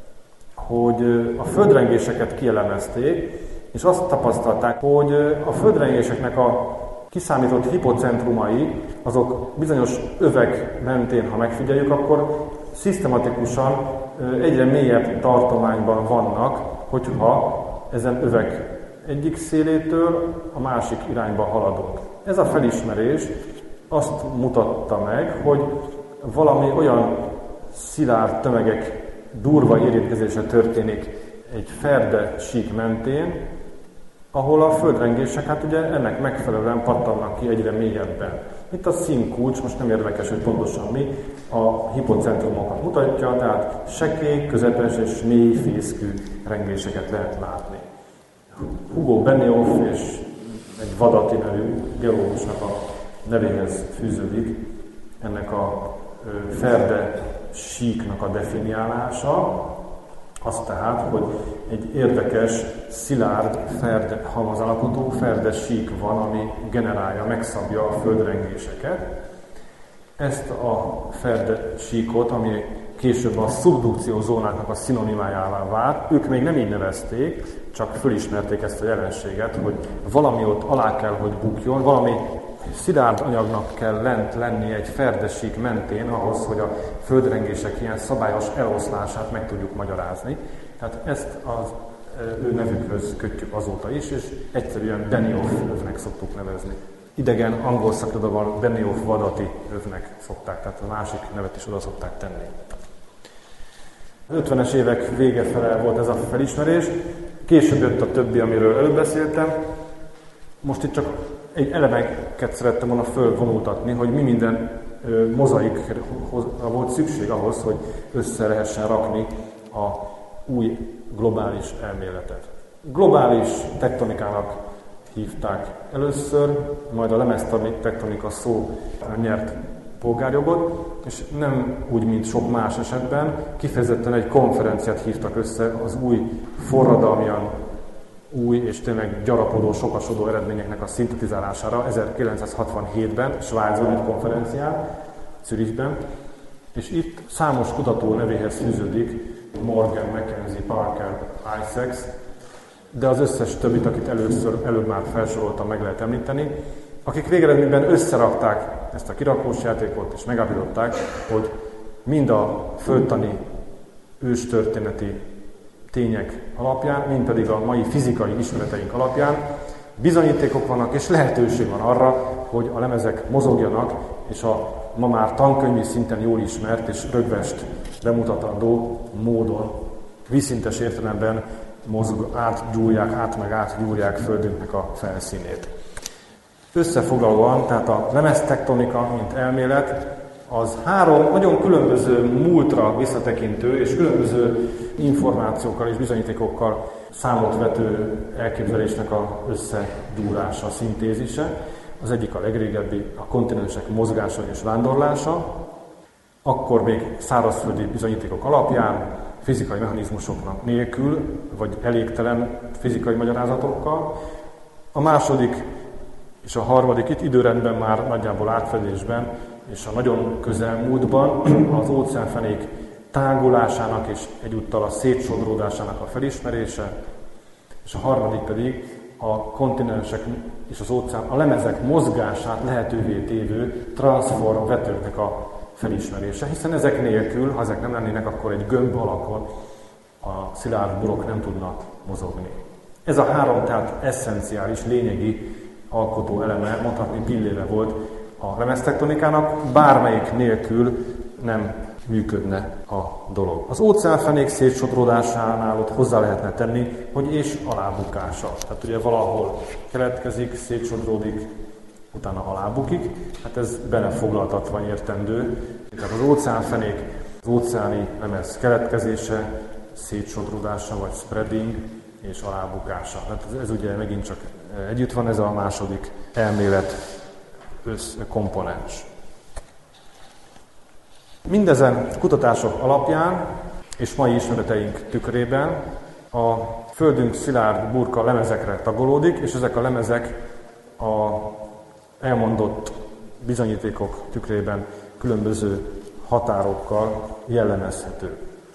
hogy a földrengéseket kielemezték, és azt tapasztalták, hogy a földrengéseknek a kiszámított hipocentrumai, azok bizonyos övek mentén, ha megfigyeljük, akkor szisztematikusan egyre mélyebb tartományban vannak, hogyha ezen övek egyik szélétől a másik irányba haladunk. Ez a felismerés azt mutatta meg, hogy valami olyan szilárd tömegek durva érintkezése történik egy ferde sík mentén, ahol a földrengések hát ugye ennek megfelelően pattannak ki egyre mélyebben. Itt a színkulcs, most nem érdekes, hogy pontosan mi, a hipocentrumokat mutatja, tehát sekély, közepes és mély fészkű rengéseket lehet látni. Hugo Benioff és egy Vadati nevű geológusnak a nevéhez fűződik ennek a ferde síknak a definiálása, az tehát, hogy egy érdekes, szilárd, halmazalapotú ferde sík van, ami generálja, megszabja a földrengéseket. Ezt a ferde síkot, ami később a szubdukció zónáknak a szinonimájává vált, ők még nem így nevezték, csak fölismerték ezt a jelenséget, hogy valami ott alá kell, hogy bukjon, valami szilárd anyagnak kell lent lenni egy ferdesík mentén ahhoz, hogy a földrengések ilyen szabályos eloszlását meg tudjuk magyarázni. Tehát ezt az ő nevükhöz kötjük azóta is, és egyszerűen Benioff övnek szoktuk nevezni. Idegen angol szakirodalomban Benioff-Vadati övnek szokták, tehát a másik nevet is oda szokták tenni. 50-es évek vége fele volt ez a felismerés, később jött a többi, amiről előbb beszéltem. Most itt csak egy elemeket szerettem volna fölvonultatni, hogy mi minden mozaikra volt szükség ahhoz, hogy össze lehessen rakni a új globális elméletet. Globális tektonikának hívták először, majd a lemeztektonika szó nyert polgárjogot, és nem úgy, mint sok más esetben, kifejezetten egy konferenciát hívtak össze az új forradalmian új és tényleg gyarapodó, sokasodó eredményeknek a szintetizálására 1967-ben Svájcban egy konferencián, Zürichben, és itt számos kutató nevéhez fűződik Morgan, Mackenzie, Parker, Isaacs, de az összes többit, akit előbb már felsoroltam, meg lehet említeni, akik végeredményben összerakták ezt a kirakós játékot, és megállapították, hogy mind a földtani őstörténeti tények alapján, mind pedig a mai fizikai ismereteink alapján bizonyítékok vannak, és lehetőség van arra, hogy a lemezek mozogjanak, és a ma már tankönyvi szinten jól ismert és rögvest bemutatandó módon, vízszintes értelemben átgyúrják földünknek a felszínét. Összefoglalóan, tehát a lemeztektonika, mint elmélet, az 3 nagyon különböző múltra visszatekintő és különböző információkkal és bizonyítékokkal számot vető elképzelésnek az összegyúrása, szintézise. Az egyik a legrégebbi, a kontinensek mozgása és vándorlása, akkor még szárazföldi bizonyítékok alapján, fizikai mechanizmusoknak nélkül, vagy elégtelen fizikai magyarázatokkal. A második és a harmadik itt időrendben már nagyjából átfedésben, és a nagyon közelmúltban az óceánfenék tágulásának és egyúttal a szétsodródásának a felismerése, és a harmadik pedig a kontinensek és az óceán, a lemezek mozgását lehetővé tévő transform vetőknek a felismerése, hiszen ezek nélkül, ha ezek nem lennének, akkor egy gömb alakon a szilárd burok nem tudna mozogni. Ez a 3 tehát esszenciális, lényegi alkotó eleme, mondhatni pillére volt a lemeztektonikának, bármelyik nélkül nem működne a dolog. Az óceánfenék szétsodródásánál ott hozzá lehetne tenni, hogy és alábukása. Tehát ugye valahol keletkezik, szétsodródik, utána alábukik, hát ez belefoglaltatva értendő. Tehát az óceánfenék, az óceáni lemez keletkezése, szétsodródása vagy spreading és alábukása. Tehát ez ugye megint csak együtt van, ez a második elmélet komponens. Mindezen kutatások alapján és mai ismereteink tükrében a Földünk szilárd burka lemezekre tagolódik, és ezek a lemezek a elmondott bizonyítékok tükrében különböző határokkal jellemezhető.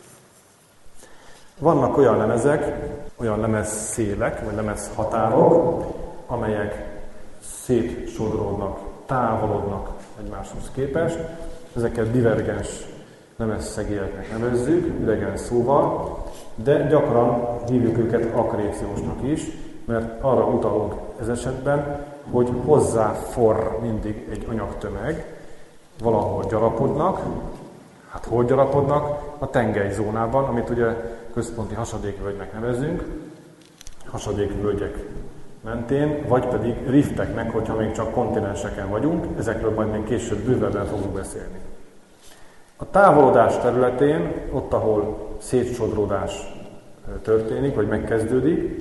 Vannak olyan lemezek, olyan lemezszélek, vagy lemezhatárok, amelyek szétsodródnak, távolodnak egymáshoz képest. Ezeket divergens lemezszegélyeknek nevezzük, idegen szóval, de gyakran hívjuk őket akkréciósnak is, mert arra utalunk ez esetben, hogy hozzáforr mindig egy anyagtömeg, valahol gyarapodnak. Hát hol gyarapodnak? A tengelyzónában, amit ugye központi hasadékvölgynek nevezünk, hasadékvölgyek mentén, vagy pedig rifteknek, hogyha még csak kontinenseken vagyunk, ezekről majd még később bővebben fogunk beszélni. A távolodás területén, ott, ahol szétsodródás történik, vagy megkezdődik,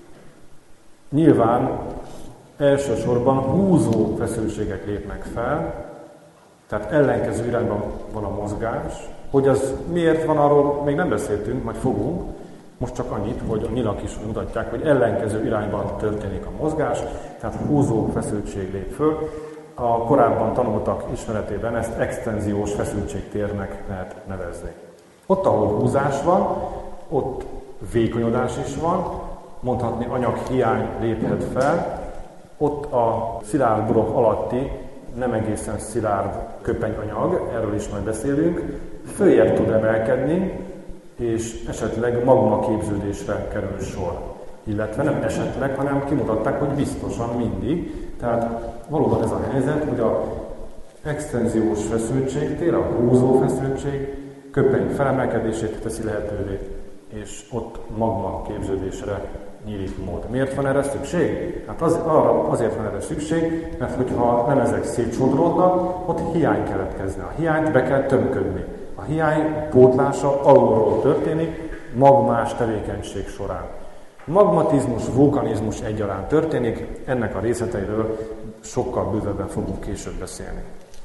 nyilván elsősorban húzó feszültségek lépnek fel, tehát ellenkező irányban van a mozgás. Hogy az miért van, arról még nem beszéltünk, majd fogunk. Most csak annyit, hogy a nyilak is mutatják, hogy ellenkező irányban történik a mozgás, tehát húzó feszültség lép föl. A korábban tanultak ismeretében ezt extenziós feszültségtérnek lehet nevezni. Ott, ahol húzás van, ott vékonyodás is van, mondhatni anyaghiány léphet fel, ott a szilárd burok alatti nem egészen szilárd köpenyanyag, erről is majd beszélünk, följebb tud emelkedni, és esetleg magma képződésre kerül sor. Illetve nem esetleg, hanem kimutatták, hogy biztosan mindig. Tehát valóban ez a helyzet, hogy a extenziós feszültségtér, a húzó feszültség köpeny felemelkedését teszi lehetővé, és ott magma képződésre nyílik mód. Miért van erre szükség? Hát azért van erre szükség, mert hogyha nem ezek szétsodródnak, ott hiány keletkezne. A hiányt be kell tömködni. A hiány pótlása alulról történik, magmás tevékenység során. Magmatizmus, vulkanizmus egyaránt történik, ennek a részleteiről sokkal bővebben fogunk később beszélni.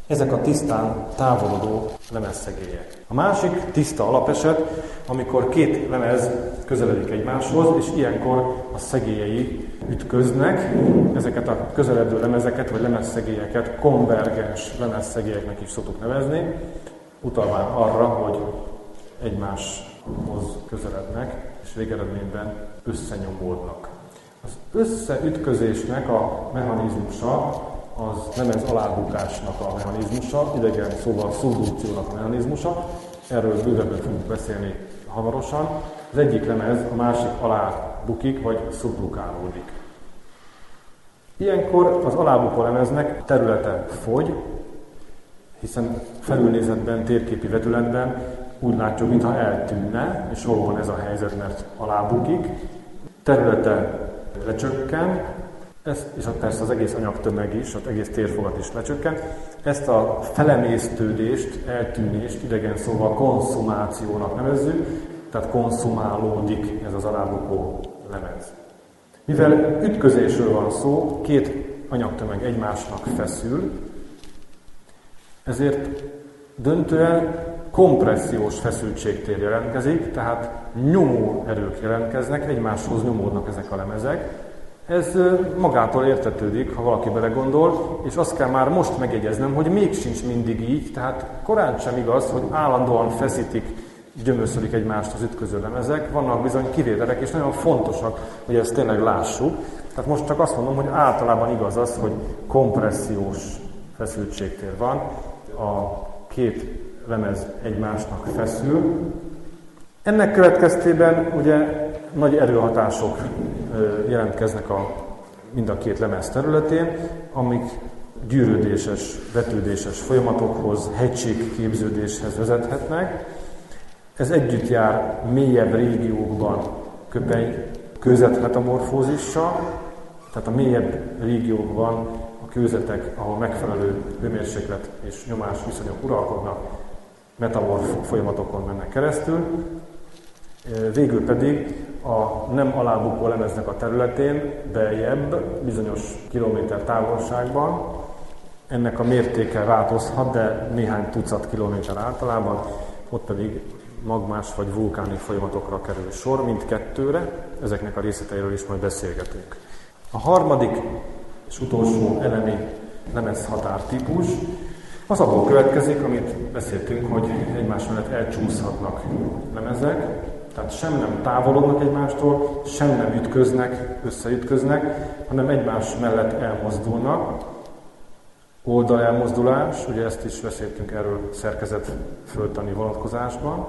Ezek a tisztán távolodó lemezszegélyek. A másik tiszta alapeset, amikor két lemez közeledik egymáshoz, és ilyenkor a szegélyei ütköznek. Ezeket a közeledő lemezeket, vagy lemezszegélyeket konvergens lemezszegélyeknek is szoktuk nevezni, utalván arra, hogy egymáshoz közelednek, és végeredményben összenyomódnak. Az összeütközésnek a mechanizmusa az lemez alábukásnak a mechanizmusa, idegen szóval szubdukciónak a mechanizmusa. Erről bővebben fogunk beszélni hamarosan. Az egyik lemez a másik alá bukik, vagy szubdukálódik. Ilyenkor az alábukó lemeznek területe fogy, hiszen felülnézetben, térképi vetületben úgy látjuk, mintha eltűnne, és valóban ez a helyzet, mert alábukik. Területe lecsökken, és persze az egész anyagtömeg is, az egész térfogat is lecsökken. Ezt a felemésztődést, eltűnést idegen szóval konszumációnak nevezzük, tehát konszumálódik ez az alábukó lemez. Mivel ütközésről van szó, két anyagtömeg egymásnak feszül, ezért döntően kompressziós feszültségtér jelentkezik, tehát nyomó erők jelentkeznek, egymáshoz nyomódnak ezek a lemezek. Ez magától értetődik, ha valaki belegondol, és azt kell már most megjegyeznem, hogy még sincs mindig így, tehát korán sem igaz, hogy állandóan feszítik, gyömöszölik egymást az ütköző lemezek, vannak bizony kivételek, és nagyon fontosak, hogy ezt tényleg lássuk. Tehát most csak azt mondom, hogy általában igaz az, hogy kompressziós feszültségtér van, a két lemez egymásnak feszül. Ennek következtében ugye nagy erőhatások jelentkeznek mind a két lemez területén, amik gyűrődéses, vetődéses folyamatokhoz, hegységképződéshez vezethetnek. Ez együtt jár mélyebb régiókban kőzetmetamorfózissal, tehát a mélyebb régiókban a kőzetek, ahol megfelelő hőmérséklet és nyomás viszonyok uralkodnak, metamorf folyamatokon mennek keresztül. Végül pedig a nem alábukó lemeznek a területén, beljebb, bizonyos kilométer távolságban, ennek a mértéke változhat, de néhány tucat kilométer általában, ott pedig magmás vagy vulkáni folyamatokra kerül sor, mindkettőre, ezeknek a részleteiről is majd beszélgetünk. A harmadik és utolsó elemi lemezhatártípus az abból következik, amit beszéltünk, hogy egymás mellett elcsúszhatnak lemezek, tehát sem nem távolodnak egymástól, sem nem ütköznek, összeütköznek, hanem egymás mellett elmozdulnak. Oldalelmozdulás, ugye ezt is beszéltünk erről szerkezetföldtani vonatkozásban.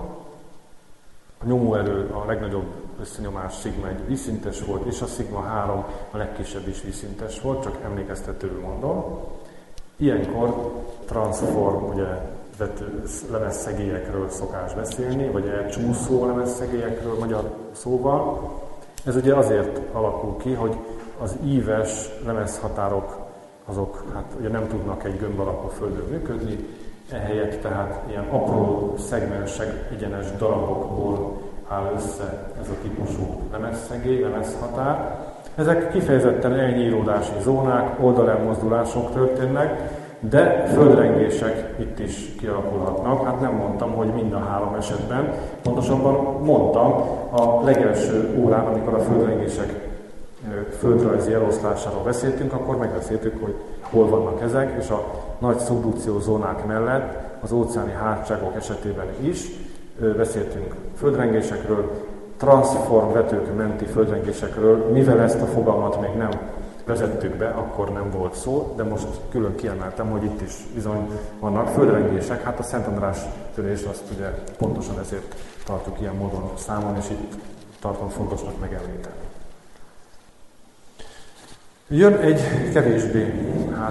A nyomóerő, a legnagyobb összenyomás szigma 1 vízszintes volt, és a szigma 3 a legkisebb is vízszintes volt, csak emlékeztetőül mondom. Ilyenkor transform, ugye lemezszegélyekről szokás beszélni, vagy elcsúszó lemezszegélyekről magyar szóval. Ez ugye azért alakul ki, hogy az íves lemezhatárok azok ugye nem tudnak egy gömb alakú földön működni, ehelyett tehát ilyen apró szegmensek, egyenes darabokból áll össze ez a típusú lemezszegély, lemezhatár. Ezek kifejezetten elnyíródási zónák, oldalelmozdulások történnek, de földrengések itt is kialakulhatnak. Hát nem mondtam, hogy mind a három esetben. Pontosabban mondtam a legelső órán, amikor a földrengések földrajzi eloszlásáról beszéltünk, akkor megbeszéltük, hogy hol vannak ezek, és a nagy szubdukciós zónák mellett az óceáni hátságok esetében is beszéltünk földrengésekről, transform vetők menti földrengésekről, mivel ezt a fogalmat még nem vezettük be, akkor nem volt szó, de most külön kiemeltem, hogy itt is bizony vannak földrengések. Hát a Szent András törés azt ugye pontosan ezért tartjuk ilyen módon számon, és itt tartom fontosnak megemlíteni. Jön egy kevésbé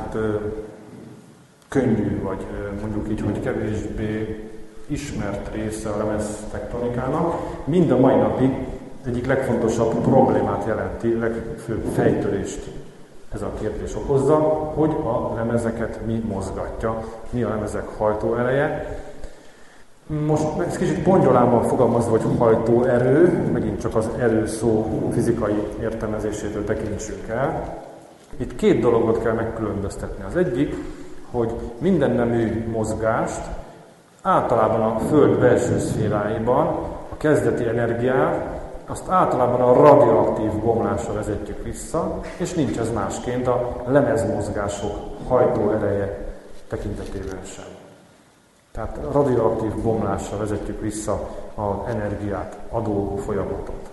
könnyű, vagy mondjuk így, hogy kevésbé ismert része a lemeztektonikának. Mind a mai napig egyik legfontosabb problémát jelenti, legfőbb fejtörést ez a kérdés okozza, hogy a lemezeket mi mozgatja, mi a lemezek hajtóereje. Most ez kicsit pongyolában fogalmazva, hogy hajtóerő, megint csak az erő szó fizikai értelmezésétől tekintsünk el. Itt két dologot kell megkülönböztetni. Az egyik, hogy minden nemű mozgást általában a Föld belső szféráiban a kezdeti energiát, azt általában a radioaktív bomlásra vezetjük vissza, és nincs ez másként a lemezmozgások hajtóereje tekintetében sem. Tehát radioaktív bomlásra vezetjük vissza az energiát adó folyamatot.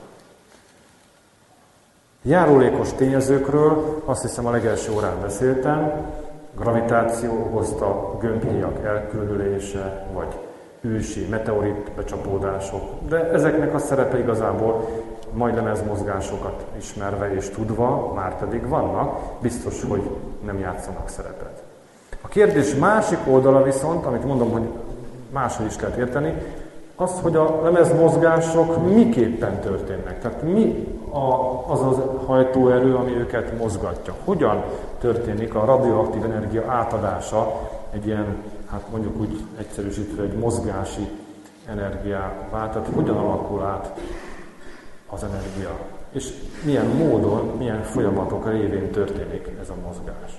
Járulékos tényezőkről azt hiszem a legelső órán beszéltem, gravitáció okozta gömbhíjak elkülönése, vagy ősi meteorit becsapódások, de ezeknek a szerepe igazából majd lemezmozgásokat ismerve és tudva, már pedig vannak, biztos, hogy nem játszanak szerepet. A kérdés másik oldala viszont, amit mondom, hogy máshogy is lehet érteni, az, hogy a lemezmozgások miképpen történnek. Tehát mi az az hajtóerő, ami őket mozgatja. Hogyan történik a radioaktív energia átadása egy ilyen, hát mondjuk úgy egyszerűsítve, egy mozgási energiává. Tehát hogyan alakul át az energia. És milyen módon, milyen folyamatok révén történik ez a mozgás.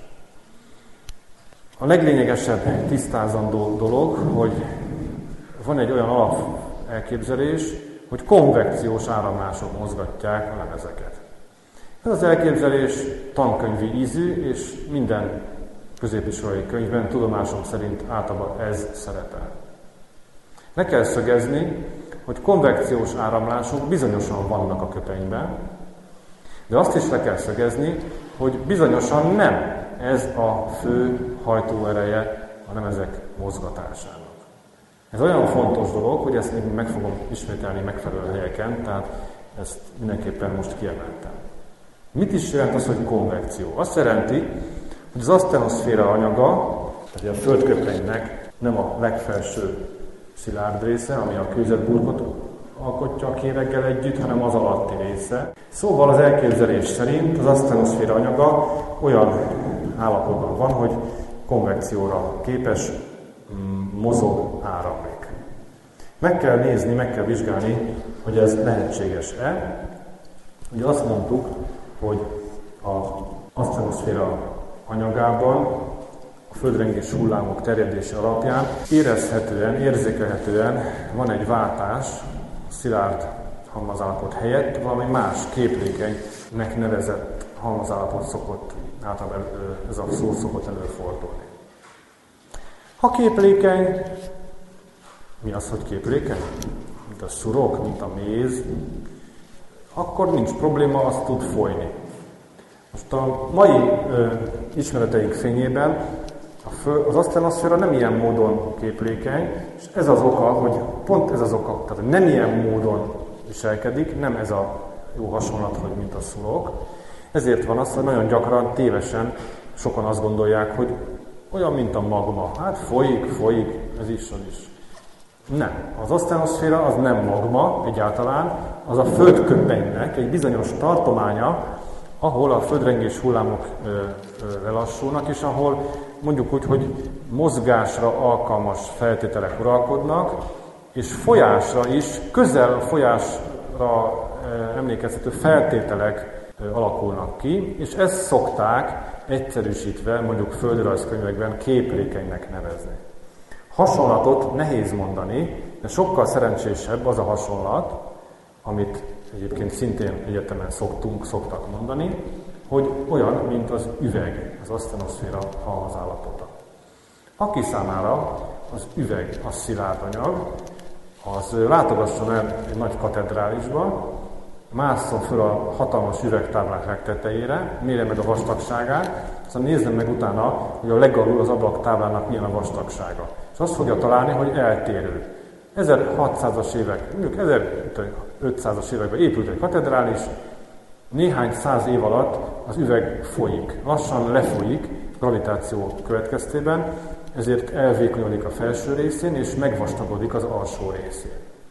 A leglényegesebb tisztázandó dolog, hogy van egy olyan alap elképzelés, hogy konvekciós áramlások mozgatják a lemezeket. Ez az elképzelés tankönyvi ízű, és minden középiskolai könyvben tudomásom szerint általában ez szerepel. Le kell szögezni, hogy konvekciós áramlások bizonyosan vannak a köpenyben, de azt is le kell szögezni, hogy bizonyosan nem ez a fő hajtóereje a lemezek mozgatásának. Ez olyan fontos dolog, hogy ezt még meg fogom ismételni megfelelő helyeken, tehát ezt mindenképpen most kiemeltem. Mit is jelent az, hogy konvekció? Azt jelenti, hogy az asztenoszféra anyaga, tehát a földköpenynek nem a legfelső szilárd része, ami a kőzetburkot alkotja a kéreggel együtt, hanem az alatti része. Szóval az elképzelés szerint az asztenoszféra anyaga olyan állapotban van, hogy konvekcióra képes, mozog, áramlik. Meg kell nézni, meg kell vizsgálni, hogy ez lehetséges-e. Ugye azt mondtuk, hogy az asztenoszféra anyagában a földrengés hullámok terjedése alapján érezhetően, érzékelhetően van egy váltás a szilárd halmazállapot helyett, valami más képlékenynek nevezett halmazállapot szokott, általában ez a szó szokott előfordulni. Ha képlékeny, mi az, hogy képlékeny? Mint a szurok, mint a méz, akkor nincs probléma, az tud folyni. Most a mai ismereteink fényében az asztenoszféra nem ilyen módon képlékeny, és ez az oka, hogy pont ez az oka, tehát nem ilyen módon viselkedik, nem ez a jó hasonlat, hogy mint a szurok. Ezért van az, hogy nagyon gyakran tévesen sokan azt gondolják, hogy olyan, mint a magma. Hát folyik, ez is, az is. Nem. Az asztenoszféra az nem magma egyáltalán, az a földköpenynek egy bizonyos tartománya, ahol a földrengés hullámok lelassulnak, és ahol mondjuk úgy, hogy mozgásra alkalmas feltételek uralkodnak, és folyásra is, közel folyásra emlékeztető feltételek alakulnak ki, és ezt szokták egyszerűsítve, mondjuk földrajzkönyvekben képlékenynek nevezni. Hasonlatot nehéz mondani, de sokkal szerencsésebb az a hasonlat, amit egyébként szintén egyetemen szoktak mondani, hogy olyan, mint az üveg, az asztenoszféra halmazállapota. Aki számára az üveg a szilárd anyag, az látogasson el egy nagy katedrálisba, másszon föl a hatalmas üvegtáblák tetejére, mérje meg a vastagságát, aztán nézzem meg utána, hogy a legalul az ablaktáblának milyen a vastagsága. És azt fogja találni, hogy eltérő. 1600-as évek, mondjuk 1500-as években épült egy katedrális, néhány száz év alatt az üveg folyik. Lassan lefolyik gravitáció következtében, ezért elvékonyodik a felső részén, és megvastagodik az alsó részén.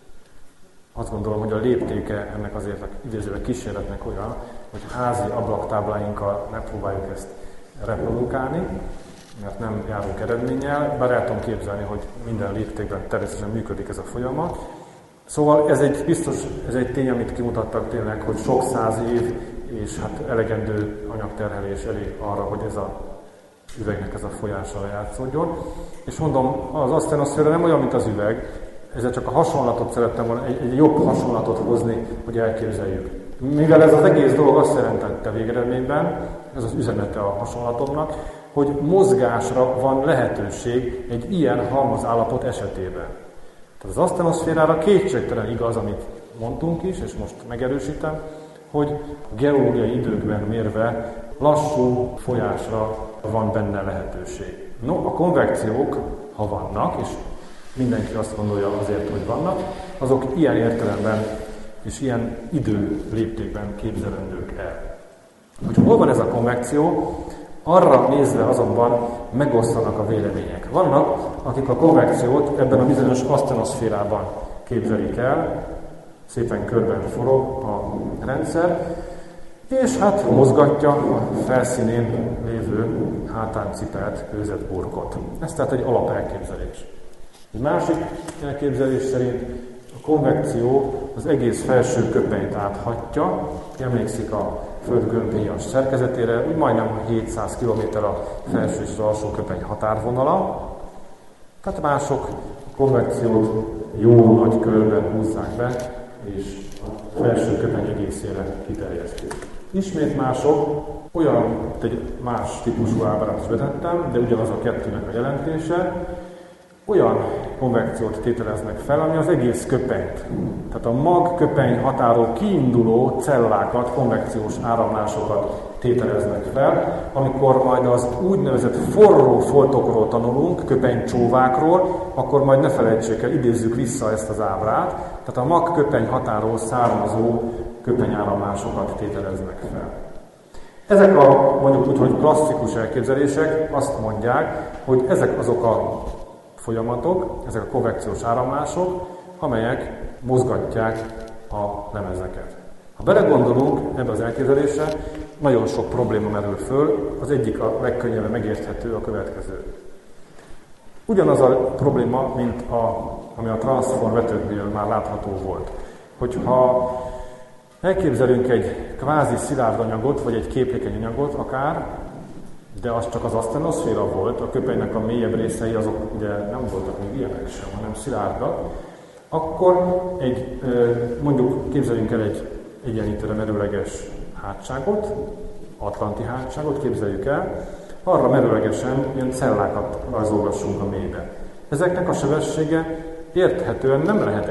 Azt gondolom, hogy a léptéke ennek azért a idézőleg kísérletnek olyan, hogy házi ablaktábláinkkal megpróbáljuk ezt reprodukálni, mert nem járunk eredménnyel, bár el tudom képzelni, hogy minden léptékben természetesen működik ez a folyamat. Szóval ez egy tény, amit kimutattak tényleg, hogy sok száz év és hát elegendő anyagterhelés elég arra, hogy ez a üvegnek ez a folyása lejátszódjon. És mondom, az asztenoszféra nem olyan, mint az üveg, ezzel csak a hasonlatot szerettem volna, egy jobb hasonlatot hozni, hogy elképzeljük. Mivel ez az egész dolog azt jelentette végeredményben, ez az üzenete a hasonlatomnak, hogy mozgásra van lehetőség egy ilyen halmazállapot esetében. Tehát az asztenoszférára kétségtelen igaz, amit mondtunk is, és most megerősítem, hogy geológiai időkben mérve lassú folyásra van benne lehetőség. No, a konvekciók, ha vannak, és mindenki azt gondolja azért, hogy vannak, azok ilyen értelemben és ilyen idő léptékben képzelendők el. Hogy hol van ez a konvekció, arra nézve azonban megosztanak a vélemények. Vannak, akik a konvekciót ebben a bizonyos asztenoszférában képzelik el, szépen körben forog a rendszer, és hát mozgatja a felszínén lévő hátán cipelt kőzetburkot. Ez tehát egy alapelképzelés. Egy másik elképzelés szerint a konvekció az egész felső köpenyt áthatja, emlékszik a Föld gömbhéjas szerkezetére, úgy majdnem 700 km a felső és az alsó köpeny határvonala. Tehát mások a konvekciót jó nagy körben húzzák be, és a felső köpeny egészére kiterjesztik. Ismét mások olyan, egy más típusú ábrát vetettem, de ugyanaz a kettőnek a jelentése, olyan konvekciót tételeznek fel, ami az egész köpenyt, tehát a magköpeny határól kiinduló cellákat, konvekciós áramlásokat tételeznek fel, amikor majd az úgynevezett forró foltokról tanulunk, köpenycsóvákról, akkor majd ne felejtsék el, idézzük vissza ezt az ábrát, tehát a magköpeny határól származó köpenyáramlásokat tételeznek fel. Ezek a mondjuk úgy, hogy klasszikus elképzelések azt mondják, hogy ezek azok a folyamatok, ezek a konvekciós áramlások, amelyek mozgatják a lemezeket. Ha belegondolunk ebbe az elképzelésre, nagyon sok probléma merül föl, az egyik a legkönnyebben megérthető a következő. Ugyanaz a probléma, mint ami a transzformvetőknél már látható volt. Hogyha elképzelünk egy kvázi szilárd anyagot, vagy egy képlékeny anyagot akár, de az csak az asztenoszféra volt, a köpenynek a mélyebb részei azok ugye nem voltak még ilyenek sem, hanem szilárdak, akkor mondjuk képzeljünk el egy egyenlítőre merőleges hátságot, atlanti hátságot képzeljük el, arra merőlegesen ilyen cellákat rajzolgassunk a mélybe. Ezeknek a sebessége érthetően nem lehet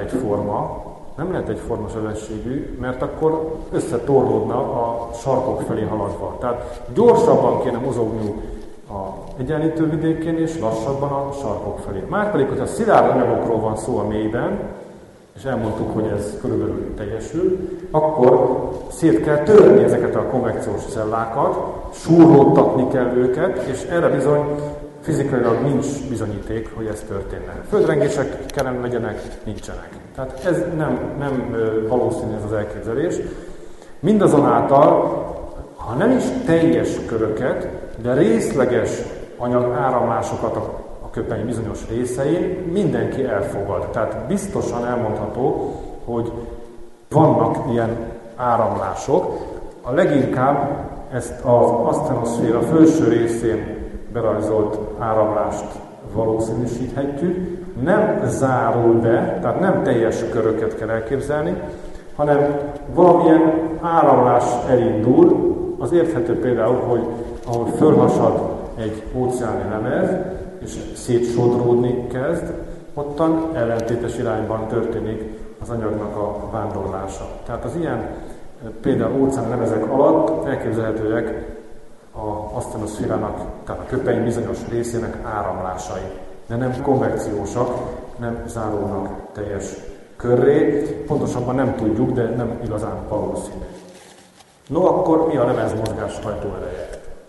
egyforma sebességű, mert akkor összetorlódna a sarkok felé haladva. Tehát gyorsabban kéne mozogniuk az egyenlítő vidékén, és lassabban a sarkok felé. Márpedig, hogyha szilárd anyagokról van szó a mélyben, és elmondtuk, hogy ez körülbelül teljesül, akkor szét kell törni ezeket a konvekciós cellákat, súrlódtatni kell őket, és erre bizony fizikailag nincs bizonyíték, hogy ez történne. Földrengések kellene legyenek, nincsenek. Tehát ez nem valószínű ez az elképzelés. Mindazonáltal, ha nem is teljes köröket, de részleges anyagáramlásokat a köpeny bizonyos részein mindenki elfogad. Tehát biztosan elmondható, hogy vannak ilyen áramlások. A leginkább ezt az asztenoszféra felső részén berajzolt áramlást valószínűsíthetjük, nem zárul be, tehát nem teljes köröket kell elképzelni, hanem valamilyen áramlás elindul, az érthető például, hogy ahol fölhasad egy óceáni lemez, és szétsodródni kezd, ottan ellentétes irányban történik az anyagnak a vándorlása. Tehát az ilyen például óceáni lemezek alatt elképzelhetőek az asztenoszférának, tehát a köpeny bizonyos részének áramlásai, de nem konvekciósak, nem zárulnak teljes körré. Pontosabban nem tudjuk, de nem igazán valószínű. No, akkor mi a lemezmozgás hajtóereje?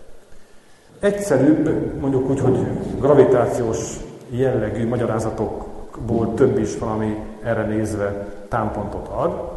Egyszerűbb, mondjuk úgy, hogy gravitációs jellegű magyarázatokból több is van, ami erre nézve támpontot ad.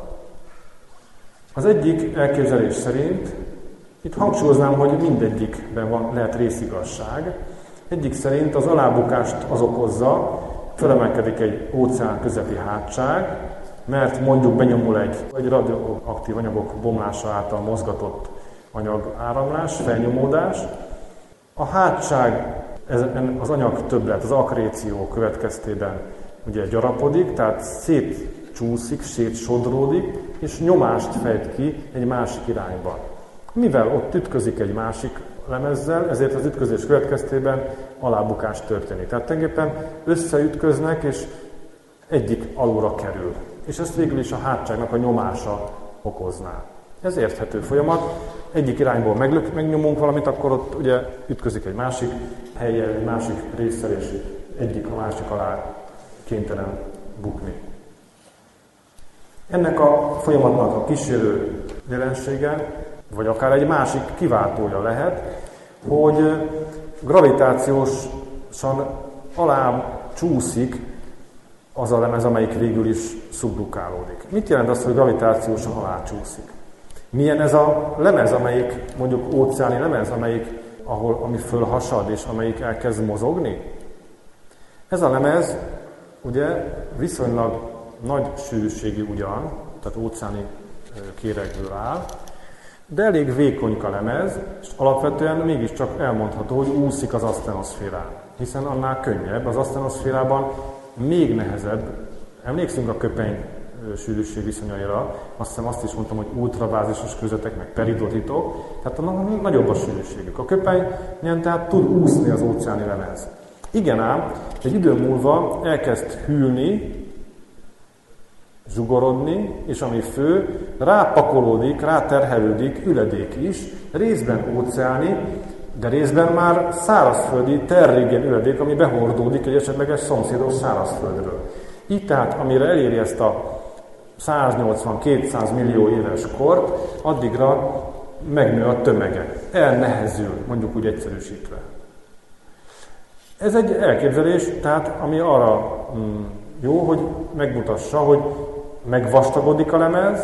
Az egyik elképzelés szerint, itt hangsúlyoznám, hogy mindegyikben lehet részigazság. Egyik szerint az alábukást az okozza, felemelkedik egy óceán közepi hátság, mert mondjuk benyomul egy radioaktív anyagok bomlása által mozgatott anyagáramlás, felnyomódás, A hátság az anyag többlet, az akkréció következtében ugye gyarapodik, tehát szétcsúszik, szétsodródik, és nyomást fejt ki egy másik irányba. Mivel ott ütközik egy másik lemezzel, ezért az ütközés következtében alábukás történik. Tehát tulajdonképpen összeütköznek, és egyik alulra kerül. És ezt végül is a hátságnak a nyomása okozná. Ez érthető folyamat. Egyik irányból megnyomunk valamit, akkor ott ugye ütközik egy másik helyen, egy másik résszel, és egyik a másik alá kénytelen bukni. Ennek a folyamatnak a kísérő jelensége, vagy akár egy másik kiváltója lehet, hogy gravitációsan alá csúszik az a lemez, amelyik végül is szubrukálódik. Mit jelent az, hogy gravitációsan alá csúszik? Milyen ez a lemez, amelyik mondjuk óceáni lemez, ami fölhasad és amelyik elkezd mozogni? Ez a lemez ugye viszonylag nagy sűrűségű ugyan, tehát óceáni kéregből áll, de elég vékonyka lemez, és alapvetően mégiscsak elmondható, hogy úszik az asztenoszférán, hiszen annál könnyebb, az asztenoszférában még nehezebb. Emlékszünk a köpeny sűrűség viszonyaira, azt hiszem azt is mondtam, hogy ultrabázisos kőzetek, meg peridotitok, tehát nagyobb a sűrűségük. A köpenyen tehát tud úszni az óceáni lemez. Igen ám, egy idő múlva elkezd hűlni, zsugorodni, és ami fő, rápakolódik, ráterhelődik üledék is, részben óceáni, de részben már szárazföldi terrégén üledék, ami behordódik egy esetleges szomszédos szárazföldről. Így tehát, amire eléri ezt a 180-200 millió éves kort, addigra megnő a tömege. Elnehezül, mondjuk úgy egyszerűsítve. Ez egy elképzelés, tehát ami arra jó, hogy megmutassa, hogy megvastagodik a lemez,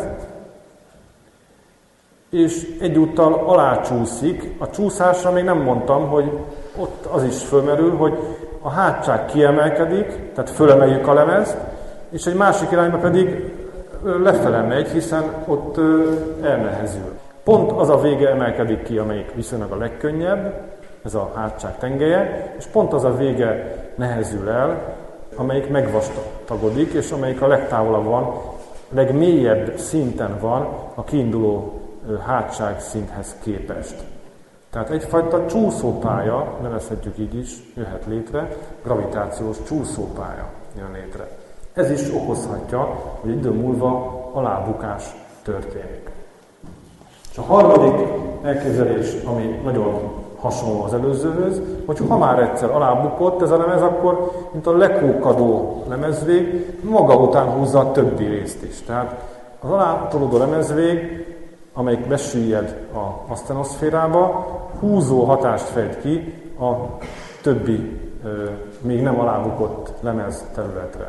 és egyúttal alácsúszik. A csúszásra még nem mondtam, hogy ott az is fölmerül, hogy a hátság kiemelkedik, tehát fölemeljük a lemezt, és egy másik irányba pedig lefele megy, hiszen ott elnehezül. Pont az a vége emelkedik ki, amelyik viszonylag a legkönnyebb, ez a hátság tengelye, és pont az a vége nehezül el, amelyik megvastagodik, és amelyik a legtávolabb van, legmélyebb szinten van a kiinduló hátság szinthez képest. Tehát egyfajta csúszópálya, nevezhetjük így is, jöhet létre, gravitációs csúszópálya jön létre. Ez is okozhatja, hogy idő múlva alábukás történik. És a harmadik elképzelés, ami nagyon hasonló az előzőhöz, hogy ha már egyszer alábukott ez a lemez, akkor, mint a lekókadó lemezvég, maga után húzza a többi részt is. Tehát az alátolódó lemezvég, amelyik besüllyed az asztenoszférába, húzó hatást fejt ki a többi, még nem alábukott lemez területre.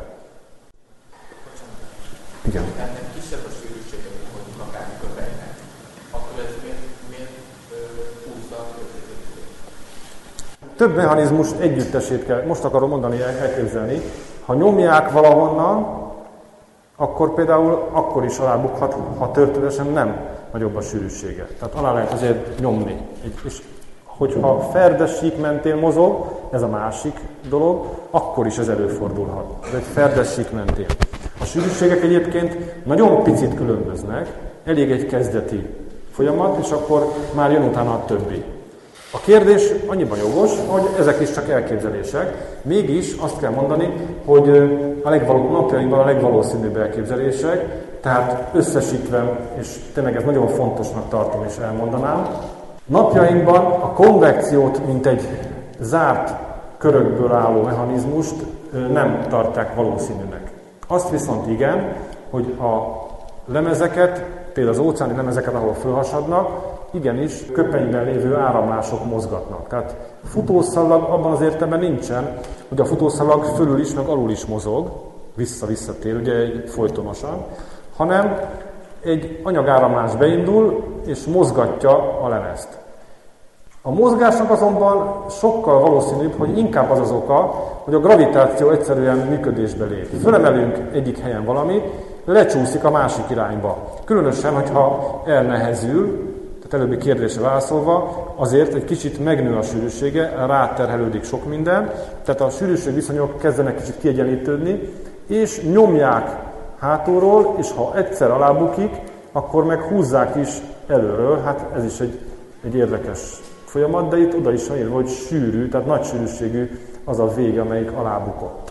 Igen. Ennek kisebb a sűrűsége, mint mondjuk akár köpenynek. Akkor ez miért húzza a közvetítőt? Több mechanizmus együttesét kell, most akarom mondani, elképzelni. Ha nyomják valahonnan, akkor például akkor is alábukhat, ha történetesen nem nagyobb a sűrűsége. Tehát alá lehet azért nyomni. És hogyha ferdes sík mentén mozog, ez a másik dolog, akkor is ez előfordulhat. Ez egy ferdes sík mentén. A sűrűségek egyébként nagyon picit különböznek, elég egy kezdeti folyamat, és akkor már jön utána a többi. A kérdés annyiban jogos, hogy ezek is csak elképzelések, mégis azt kell mondani, hogy napjainkban a legvalószínűbb elképzelések, tehát összesítve, és tényleg ez nagyon fontosnak tartom és elmondanám, napjainkban a konvekciót, mint egy zárt körökből álló mechanizmust nem tartják valószínűnek. Azt viszont igen, hogy a lemezeket, például az óceáni lemezeket, ahol fölhasadnak, igenis köpenyben lévő áramlások mozgatnak. Tehát futószalag abban az értelemben nincsen, hogy a futószalag fölül is, meg alul is mozog, vissza-visszatér, ugye folytonosan, hanem egy anyagáramlás beindul, és mozgatja a lemezt. A mozgásnak azonban sokkal valószínűbb, hogy inkább az oka, hogy a gravitáció egyszerűen működésbe lép. Fölemelünk egyik helyen valamit, lecsúszik a másik irányba. Különösen, hogyha elnehezül, előbbi kérdésre válaszolva, azért egy kicsit megnő a sűrűsége, ráterhelődik sok minden, tehát a sűrűségviszonyok kezdenek kicsit kiegyenlítődni, és nyomják hátulról, és ha egyszer alábukik, akkor meg húzzák is előről. Hát ez is egy érdekes folyamat, de itt oda is van írva, hogy sűrű, tehát nagy sűrűségű az a vége, amelyik alábukott.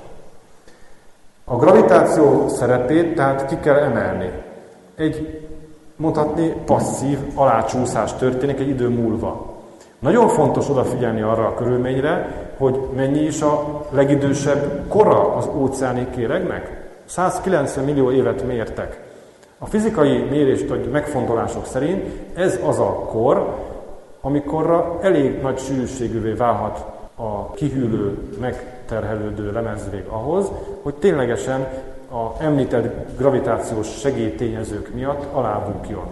A gravitáció szerepét tehát ki kell emelni. Mondhatni passzív alácsúszás történik egy idő múlva. Nagyon fontos odafigyelni arra a körülményre, hogy mennyi is a legidősebb kora az óceáni kéregnek. 190 millió évet mértek. A fizikai mérést vagy megfontolások szerint ez az a kor, amikorra elég nagy sűrűségűvé válhat a kihűlő, megterhelődő lemezvég ahhoz, hogy ténylegesen a említett gravitációs segélytényezők miatt alábukjon.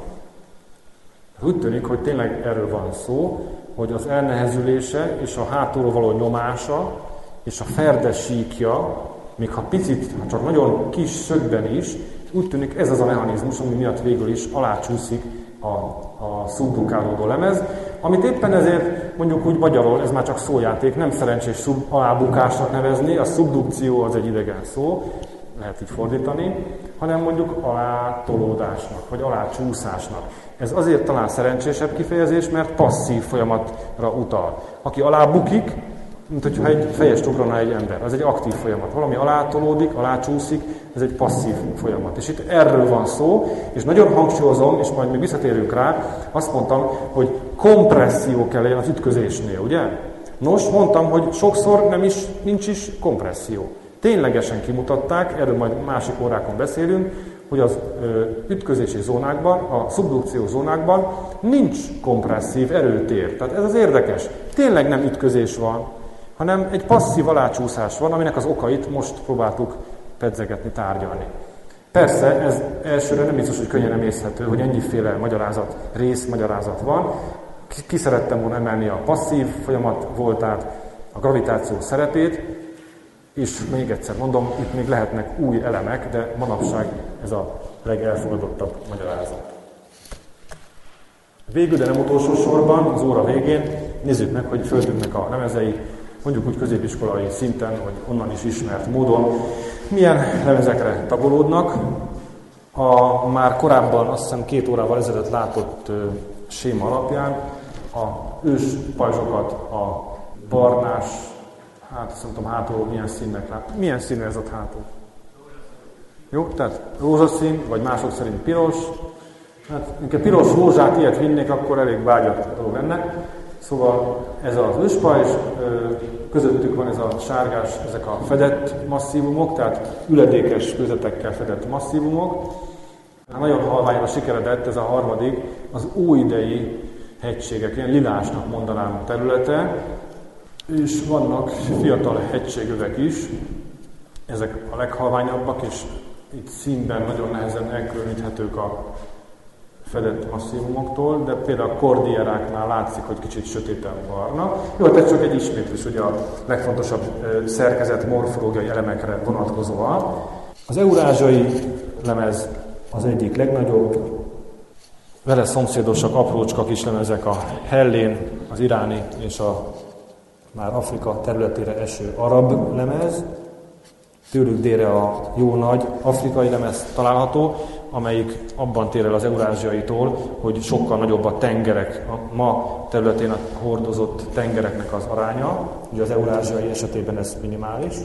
Úgy tűnik, hogy tényleg erről van szó, hogy az elnehezülése és a hátulról való nyomása és a ferde síkja, még ha picit, ha csak nagyon kis szögben is, úgy tűnik ez az a mechanizmus, ami miatt végül is alácsúszik a szubdukálódó lemez, amit éppen ezért mondjuk úgy magyarul, ez már csak szójáték, nem szerencsés alábukásnak nevezni, a szubdukció az egy idegen szó, lehet így fordítani, hanem mondjuk alátolódásnak, vagy alácsúszásnak. Ez azért talán szerencsésebb kifejezés, mert passzív folyamatra utal. Aki alábukik, mint hogyha egy fejest ugrana egy ember, az egy aktív folyamat. Valami alátolódik, alácsúszik, ez egy passzív folyamat. És itt erről van szó, és nagyon hangsúlyozom, és majd még visszatérünk rá, azt mondtam, hogy kompresszió kell legyen az ütközésnél, ugye? Nos, mondtam, hogy sokszor nincs is kompresszió. Ténylegesen kimutatták, erről majd másik órákon beszélünk, hogy az ütközési zónákban, a szubdukciós zónákban nincs kompresszív erőtér. Tehát ez az érdekes. Tényleg nem ütközés van, hanem egy passzív alácsúszás van, aminek az okait most próbáltuk pedzegetni, tárgyalni. Persze, ez elsőre nem biztos, hogy könnyen emészhető, hogy ennyiféle részmagyarázat van. Ki szerettem volna emelni a passzív folyamat voltát, a gravitáció szerepét, és még egyszer mondom, itt még lehetnek új elemek, de manapság ez a legelfogadottabb magyarázat. Végül, de nem utolsó sorban, az óra végén nézzük meg, hogy Földünknek a lemezei, mondjuk úgy középiskolai szinten, vagy onnan is ismert módon, milyen lemezekre tagolódnak. A már korábban, azt hiszem 2 órával ezelőtt látott séma alapján a őspajzsokat a barnás, hát azt nem tudom, hátul milyen színnek lát. Milyen színű ez ott hátul? Jó, tehát rózsaszín, vagy mások szerint piros. Hát inkább piros rózsát ilyet vinnék, akkor elég vágyat dolog lenne. Szóval ez az őspajzs, közöttük van ez a sárgás, ezek a fedett masszívumok, tehát üledékes kőzetekkel fedett masszívumok. Nagyon halványra sikeredett ez a harmadik, az óidei hegységek, ilyen lilásnak mondanám területe, és vannak fiatal hegységövek is, ezek a leghalványabbak, és itt színben nagyon nehezen elkülöníthetők a fedett masszívumoktól, de például a kordilleráknál látszik, hogy kicsit sötéten barna. Jó, ez csak egy ismétlés, ugye a legfontosabb szerkezet morfológiai elemekre vonatkozóan. Az eurázsiai lemez az egyik legnagyobb, vele szomszédosak aprócska kis lemezek, a hellén, az iráni és a már Afrika területére eső arab lemez, tőlük délre a jó nagy afrikai lemez található, amelyik abban tér el az eurázsiaitól, hogy sokkal nagyobb a tengerek, a ma területén hordozott tengereknek az aránya, ugye az eurázsiai esetében ez minimális.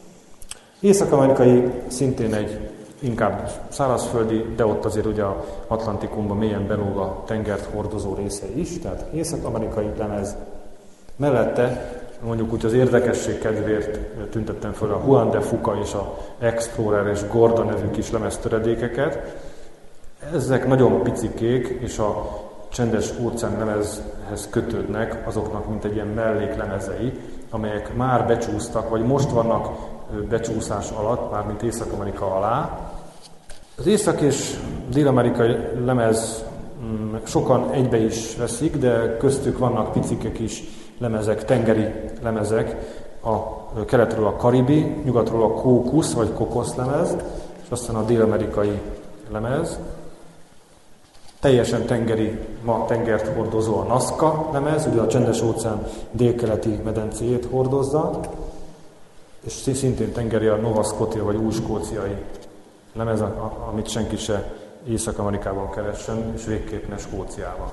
Észak-amerikai szintén egy inkább szárazföldi, de ott azért ugye a Atlantikumban mélyen belóg a tengert hordozó része is, tehát észak-amerikai lemez. Mellette mondjuk úgy az érdekesség kedvéért tüntettem föl a Juan de Fuca és a Explorer és Gorda nevű kis lemeztöredékeket. Ezek nagyon picikék, és a csendes óceán lemezhez kötődnek azoknak, mint egy ilyen melléklemezei, amelyek már becsúsztak, vagy most vannak becsúszás alatt, mármint Észak-Amerika alá. Az észak- és dél-amerikai lemez sokan egybe is veszik, de köztük vannak picikek is lemezek, tengeri lemezek, a keletről a karibi, nyugatról a kókusz vagy kokosz lemez, és aztán a dél-amerikai lemez. Teljesen tengeri, ma tengert hordozó a Nazca lemez, ugye a Csendes-óceán délkeleti medencéjét hordozza, és szintén tengeri a Nova Scotia vagy új-skóciai lemez, amit senki se Észak-Amerikában keressen, és végképp ne Skóciában.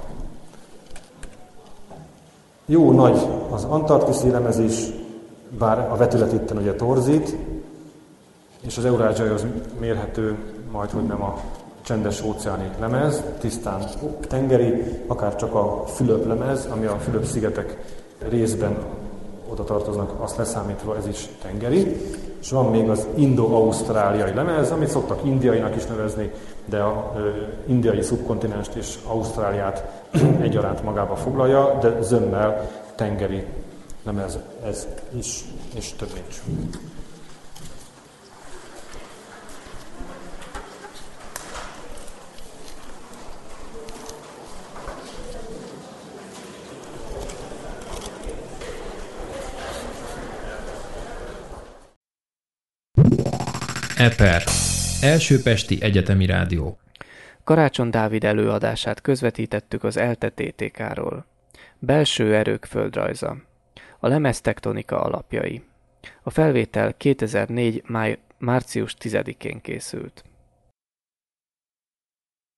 Jó nagy az antarktiszi lemez is, bár a vetület itten ugye torzít, és az eurázsiaihoz mérhető, majdhogy nem a Csendes-óceáni lemez, tisztán tengeri, akár csak a Fülöp-lemez, ami a Fülöp-szigetek részben oda tartoznak, azt leszámítva ez is tengeri. És van még az indo-ausztráliai lemez, amit szoktak indiainak is nevezni, de a indiai szubkontinenst és Ausztráliát egyaránt magába foglalja, de zömmel tengeri lemez ez is, és több nincs. EPER. Első pesti egyetemi rádió. Karácsony Dávid előadását közvetítettük az ELTE TTK-ról. Belső erők földrajza. A lemeztektonika alapjai. A felvétel 2004. március 10-én készült.